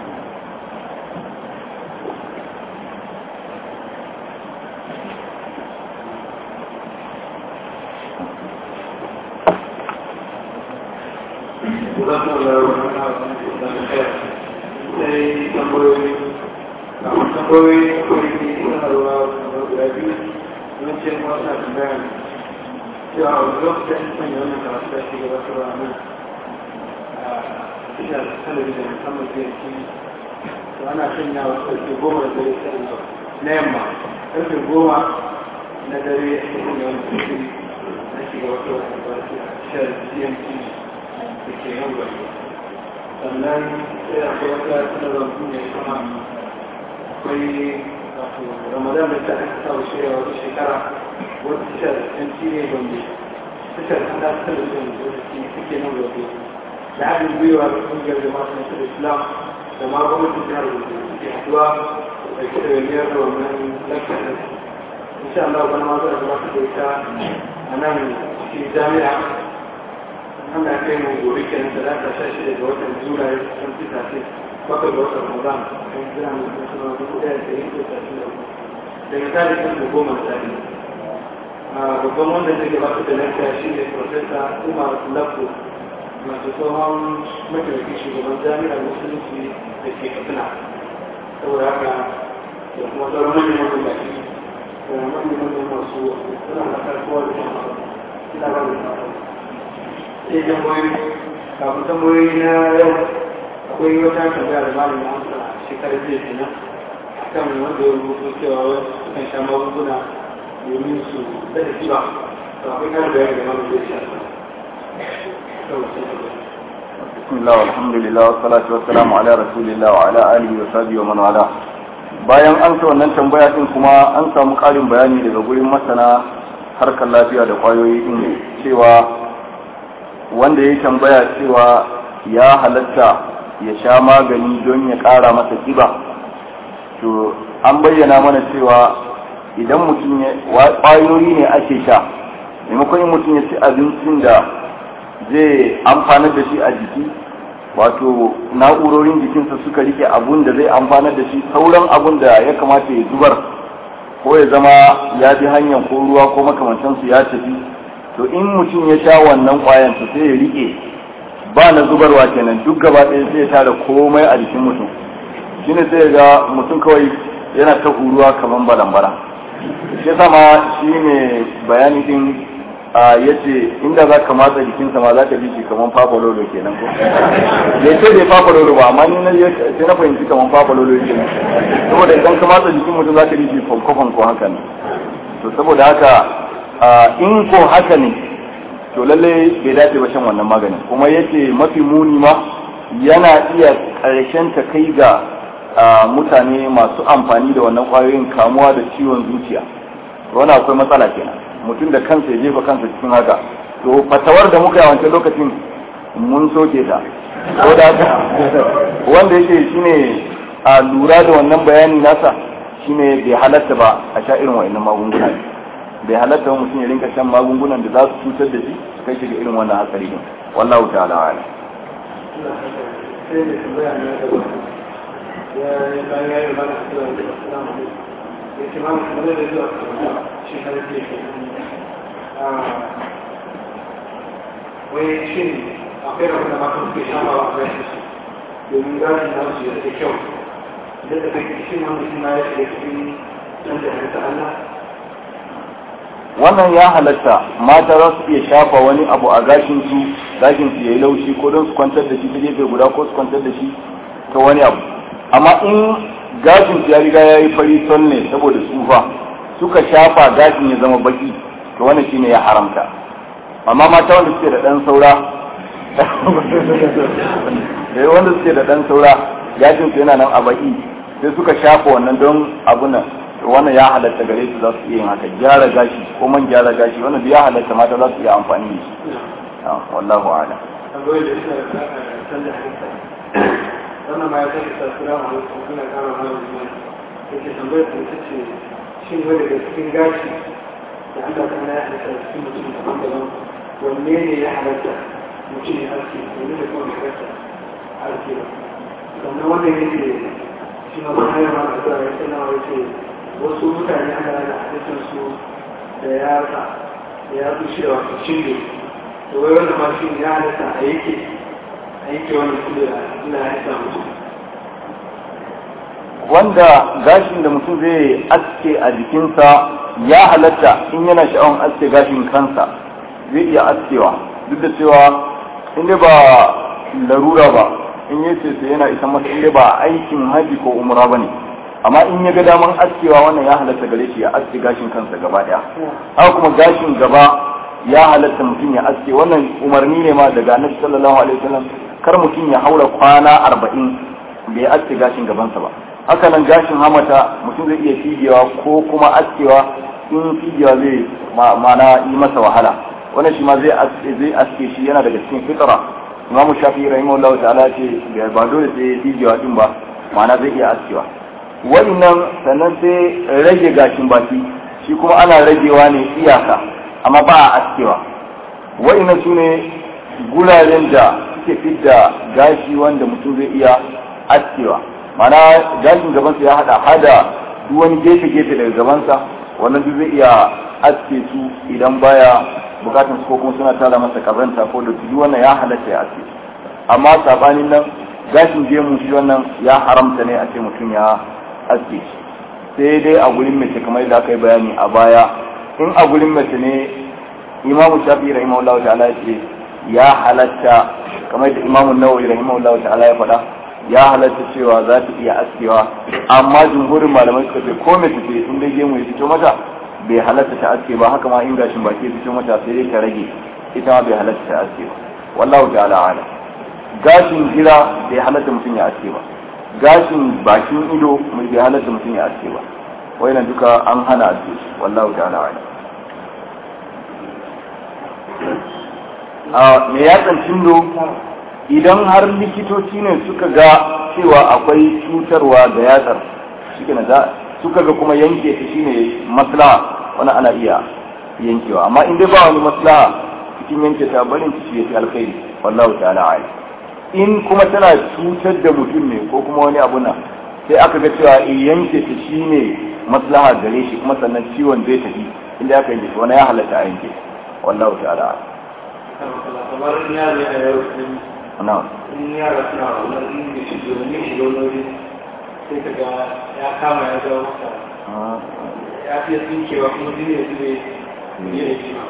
ana sanya wa ƙarfe goma da dare na yamma ƙarfe goma na dare a cikin yawan ƙarfe na shiga wata wata shar C M T da ke yan gari sannan sai akwai wata sanarwar duniya kuma akwai ramadan da ta aka sa shirya wata shekara wata tashar M T ne gombe tashar an da talabijin da suke nan gombe da haɗin gwiwa da ƙungiyar jama'a na islam da ma gwamnatin jihar da ke haduwa da ke da yaniyar da wannan lakcin insha Allah wani ma zai zama ta ita a nan cikin jami'a an da kai mu gobe kenan da za ta shashi daga watan julai don fita ce bakwai da watan ramadan don jira mu sun suna dubu ɗaya da yin da tafi da daga tare kan da goma da tare babban wanda zai gabatar da lafiya shi ne profesa umar lafo masu tsohon mataimakin shugaban jami'ar musulunci da ke katsina saboda haka da kuma sauran manyan wani baki da manyan wani masu suna da karkowa da kuma suna ba da sai tamboyi kafin tamboyi na yau akwai wata tambaya da malamin amsa shekarar jiya kenan kan wanda ya rubuto cewa wasu sukan sha magunguna domin su daɗa kiba to akwai kan bayani da malamin zai sha بسم الله والحمد لله والصلاة والسلام على رسول الله وعلى آله وصحبه ومن والاه bayan an ta wannan tambaya din kuma an samu ƙarin bayani daga gurin masana harkar lafiya da kwayoyi din cewa wanda ya tambaya cewa ya halatta ya sha magani don ya ƙara masa kiba to an bayyana mana cewa idan mutum ya kwayoyi ne ake sha maimakon mutum ya ci abincin da zai amfanar da shi a jiki wato na'urorin jikinsa suka rike abun da zai amfanar da shi sauran abun da ya kamata ya zubar ko ya zama ya bi hanyar ko ruwa ko makamantansu ya tafi to in mutum ya sha wannan kwayan to sai ya rike ba na zubarwa kenan duk gaba ɗaya sai ya tara komai a jikin mutum shine sai ga mutum kawai yana ta huruwa kamar balambara shi sama shine bayani din a yace inda za ka matsa jikinsa ma za ka bi shi kamar fafalolo kenan ko ya ce bai fafalolo ba amma ni na sai na fahimci kamar fafalolo kenan saboda idan ka matsa jikin mutum za ka bi shi fanko ko haka ne to saboda haka in ko haka ne to lalle bai dace ba shan wannan maganin kuma yace mafi muni ma yana iya karshen ta kai ga mutane masu amfani da wannan kwayoyin kamuwa da ciwon zuciya wannan akwai matsala kenan mutum da kansa ya jefa kansa cikin haka to fatawar da muka yi a wancan lokacin mun soke ta ko da haka wanda yake shine a lura da wannan bayani nasa shine bai halatta ba a sha irin wa'annan magunguna bai halatta mutum ya rinka shan magungunan da za su cutar da shi su kai shi ga irin wannan hatsari din wallahu ta'ala ala wai shin akwai rabu da matan suke shamawa a bayan su domin gashin da su da kyau da da kai shin wanda shi ma ya shiga cikin dan da ta Allah wannan ya halatta mata za su iya shafa wani abu a gashin su gashin su yayi laushi ko don su kwantar da shi ta gefe guda ko su kwantar da shi ta wani abu, amma in gashin su ya riga ya yi fari son ne saboda tsufa suka shafa gashin ya zama baki to wannan shine ya haramta. Amma mata wanda suke da dan saura da wanda suke da dan saura gashin su yana nan a baki sai suka shafa wannan don abun nan wannan ya halatta gare su za su iya yin haka, gyara gashi ko man gyara gashi wannan ya halatta mata za su iya amfani da shi. Wallahu a'lam. wannan ma ya sake tasira a wasu suna kara mana zuwa da ke tambayar da ita ce shin wani daga cikin gashi da Allah ta na ya halatta cikin mutum daban-daban wanne ne ya halatta mutum ya aski wanne da kuma ya halatta aski ba sannan wannan yake shi ma wani yana da zuwa ya tsanawa ya ce wasu mutane ana yana halittar su da yatsa da ya fushi da wasu cinye to wai wannan ma shi ya halatta a yake wanda gashin da mutum zai aske a jikinsa ya halatta in yana sha'awar aske gashin kansa zai iya askewa duk da cewa inda ba larura ba in yi ce yana isa masa inda ba aikin haji ko umra ba ne, amma in ya ga daman askewa wannan ya halatta gare shi ya aske gashin kansa gaba daya. Haka kuma gashin gaba ya halatta mutum ya aske, wannan umarni ne ma daga annabi sallallahu alaihi wasallam kar mutum ya haura kwana arba'in bai aske gashin gabansa ba. Haka nan gashin hamata mutum zai iya figewa ko kuma askewa in figewa zai mana yi masa wahala, wannan shi ma zai aske zai aske shi yana daga cikin fitra. Imamu Shafi'i rahimahullahu ta'ala ce ba dole sai figewa din ba, ma'ana zai iya askewa. Wannan sannan sai rage gashin baki, shi kuma ana ragewa ne iyaka amma ba a askewa. Wa'innan su ne guraren da suke fidda gashi wanda mutum zai iya askewa, mana gashin gabansa ya hada hada duk wani gefe-gefe daga gabansa, wannan duk zai iya aske su idan baya bukatun su ko kuma suna tara masa kazanta ko da duk wannan ya halatta ya aske. Amma sabanin nan gashin gemu shi wannan ya haramta ne a ce mutum ya aske shi, sai dai a gurin mace kamar da aka yi bayani a baya. In a gurin mace ne Imamu Shafi'i rahimahullahu ta'ala ce ya halatta kamar da Imamu Nawawi rahimahullahu ta'ala ya faɗa ya halatta cewa za ta iya askewa, amma jumhurin malamai suka ce ko mace ce in dai gemu ya fito mata bai halatta ta aske ba, haka ma in gashin baki ya fito mata sai dai ta rage, ita ma bai halatta ta aske ba. Wallahu ta'ala ala. Gashin gira bai halatta mutum ya aske ba, gashin bakin ido bai halatta mutum ya aske ba, wayannan duka an hana aske. Wallahu ta'ala ala. a me yatsan cindo idan har likitoci ne suka ga cewa akwai cutarwa ga yatsar shike na za suka ga kuma yanke ta shine maslaha, wani ana iya yankewa, amma in dai ba wani maslaha cikin yanke ta barin ci yafi alkhairi. wallahu ta'ala a'lam. In kuma tana cutar da mutum ne ko kuma wani abu na sai aka ga cewa in yanke ta shine maslaha gare shi kuma sannan ciwon zai tafi inda aka yanke wani ya halatta a yanke. wallahu ta'ala a'lam. kamar in yaro ya yaro na'am in yaro suna wannan inda shi domin shi wani sai ka ga ya kama ya ga masa ya fi tsinkewa kuma jini ya zube ne ya ci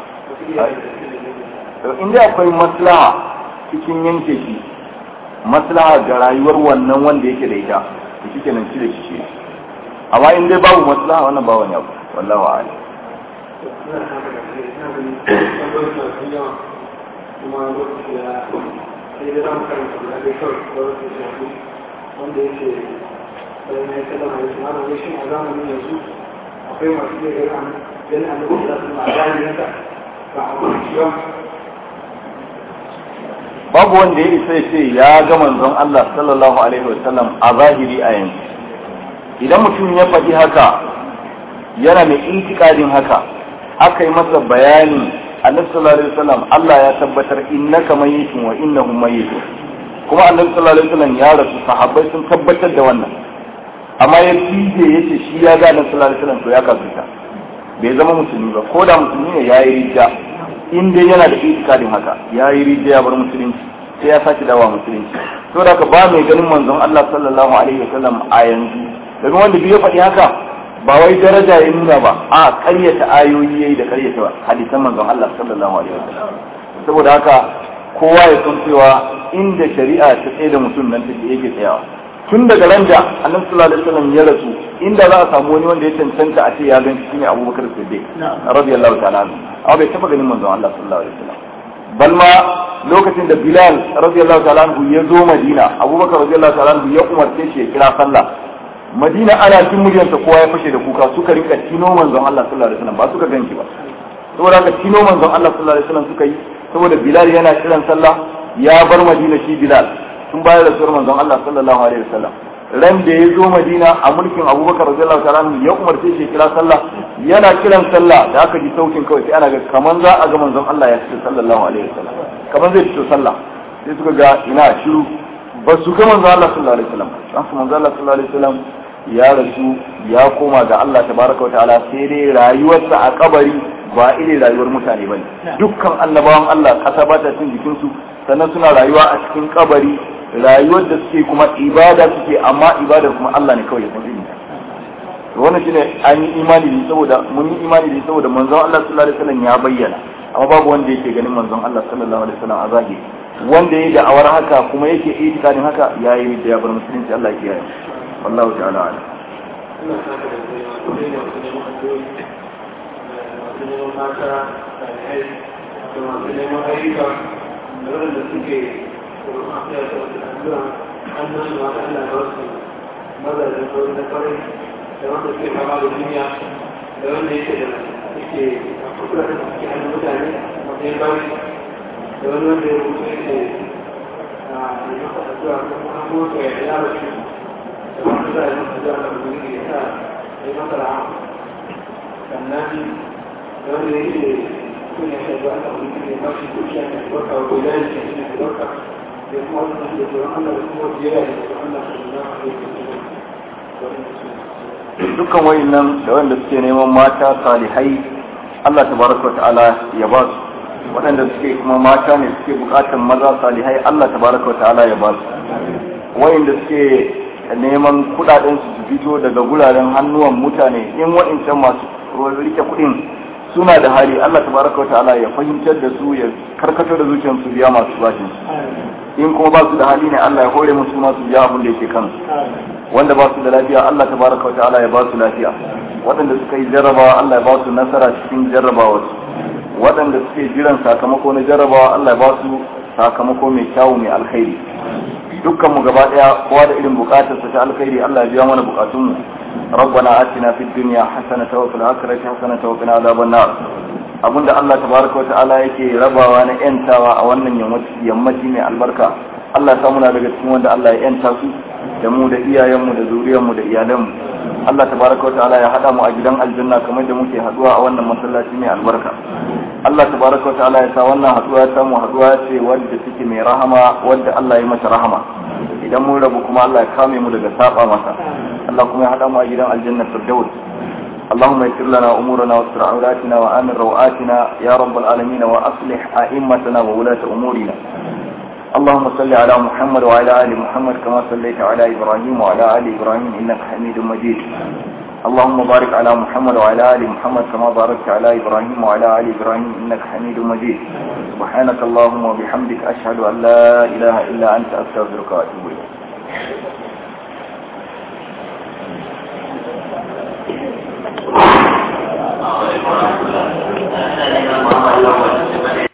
ma in dai akwai maslaha cikin yanke shi, maslaha ga rayuwar wannan wanda yake da ita to shi kenan cire shi shi, amma in dai babu maslaha wannan ba wani abu. wallahu a'lam. kuma lokaci da sai da zama karanta da ake kawai da wasu shafi wanda yake bayan ya kalama da suna da wishin a zamanin yanzu akwai masu iya gari an gani an da da su ma'adani nasa ba a kwanciya. Babu wanda ya isa ya ce ya ga manzon Allah sallallahu alaihi wasallam a zahiri a yanzu. Idan mutum ya faɗi haka yana mai itikadin haka, aka yi masa bayani annabi sallallahu alaihi wasallam Allah ya tabbatar innaka mayyitun wa innahum mayyitun, kuma annabi sallallahu alaihi wasallam ya rasu, sahabbai sun tabbatar da wannan, amma ya fije yace shi ya ga annabi sallallahu alaihi wasallam to ya kafirta, bai zama musulmi ba. ko da musulmi ne yayi rija, in dai yana da itikadin haka yayi rija ya bar musulunci sai ya saki dawa musulunci. to da ka ba mai ganin manzon Allah sallallahu alaihi wasallam a yanzu, daga wanda bai faɗi haka ba wai daraja ya nuna ba a karyata ayoyi yayi da karyata hadisan manzon Allah sallallahu alaihi wasallam. Saboda haka kowa ya san cewa inda shari'a ta tsaye da mutum nan take yake tsayawa. Tun daga ran da Annabi sallallahu alaihi wasallam ya rasu, inda za a samu wani wanda ya cancanta a ce ya gan shi ne Abubakar Siddiq radiyallahu ta'ala anhu, amma bai taba ganin manzon Allah sallallahu alaihi wasallam. Balma lokacin da Bilal radiyallahu ta'ala anhu ya zo Madina, Abubakar radiyallahu ta'ala anhu ya umarce shi ya kira sallah. Madina ana jin muryarsa kowa ya fashe da kuka, suka rinka tino manzon Allah sallallahu alaihi wasallam, ba suka ganki ba. Saboda haka tino manzon Allah sallallahu alaihi wasallam suka yi, saboda Bilal yana kiran sallah ya bar Madina shi Bilal sun bayar da suwar manzon Allah sallallahu alaihi wasallam. Ran da ya zo Madina a mulkin Abubakar radiyallahu ta'ala anhu ya umarce shi kira sallah, yana kiran sallah da aka ji saukin kawai sai ana ga kaman za a ga manzon Allah ya fito sallallahu alaihi wasallam, kaman zai fito sallah, sai suka ga ina shiru ba su ga manzon Allah sallallahu alaihi wasallam. Dan manzon Allah sallallahu alaihi wasallam ya rasu ya koma ga Allah tabaraka wa ta'ala, sai dai rayuwarsa a kabari ba irin rayuwar mutane bane. Dukkan annabawan Allah kasa ba ta cin jikinsu, sannan suna rayuwa a cikin kabari, rayuwar da suke kuma ibada suke, amma ibada kuma Allah ne kawai ya san ilimi. To wannan shine an yi imani ne saboda mun yi imani ne saboda manzon Allah sallallahu alaihi wasallam ya bayyana, amma babu wanda yake ganin manzon Allah sallallahu alaihi wasallam a zahiri. Wanda yake da awar haka kuma yake itikadin haka yayi da ya bar musulunci, Allah ya kiyaye. Wallahu ta'ala a'lam. dukkan wayannan da wanda suke neman mata salihai Allah tabaraka wa ta'ala ya ba su, waɗanda suke kuma mata ne suke bukatan maza salihai Allah tabaraka wa ta'ala ya ba su, wayanda suke neman kudaden su fito daga guraren hannuwan mutane, in wa'incan masu rike kudin suna da hali Allah tabaraka wa ta'ala ya fahimtar da su, ya karkato da zuciyarsu biya masu bashin su, in kuma ba su da hali ne Allah ya hore musu masu biya abin da yake kansu, wanda ba su da lafiya Allah tabaraka wa ta'ala ya ba su lafiya, waɗanda suka yi jarrabawa Allah ya ba su nasara cikin jarrabawarsu, waɗanda suke jiran sakamako na jarrabawa Allah ya ba su sakamako mai kyawu mai alkhairi. dukkan mu gaba daya kowa da irin bukatarsa ta alkhairi Allah ya biya mana bukatun mu. ربنا آتنا في الدنيا حسنة وفي الآخرة حسنة وقنا عذاب النار. abinda Allah tabaraka wa ta'ala yake rabawa na yantawa a wannan yammaci mai albarka, Allah ya samu na daga cikin wanda Allah ya yanta su, da mu da iyayenmu da zuriyarmu da iyalanmu. Allah tabaraka wa ta'ala ya hada mu a gidan aljanna kamar da muke haduwa a wannan masallaci mai albarka. Allah tabaraka wa ta'ala ya sa wannan haduwa ta mu haduwa ce wadda take mai rahama, wadda Allah ya mata rahama. Idan mun rabu kuma Allah ya kame mu daga saba masa. Allah kuma ya hada mu a gidan aljanna firdaus. اللهم يسر لنا أمورنا واستر عوراتنا وآمن روآتنا يا رب العالمين وأصلح أئمتنا وولاة أمورنا. اللهم صل على محمد وعلى آل محمد كما صليت على إبراهيم وعلى آل إبراهيم إنك حميد مجيد. اللهم بارك على محمد وعلى آل محمد كما باركت على إبراهيم وعلى آل إبراهيم إنك حميد مجيد. سبحانك اللهم وبحمدك أشهد أن لا إله إلا أنت أستغفرك وأتوب إليك.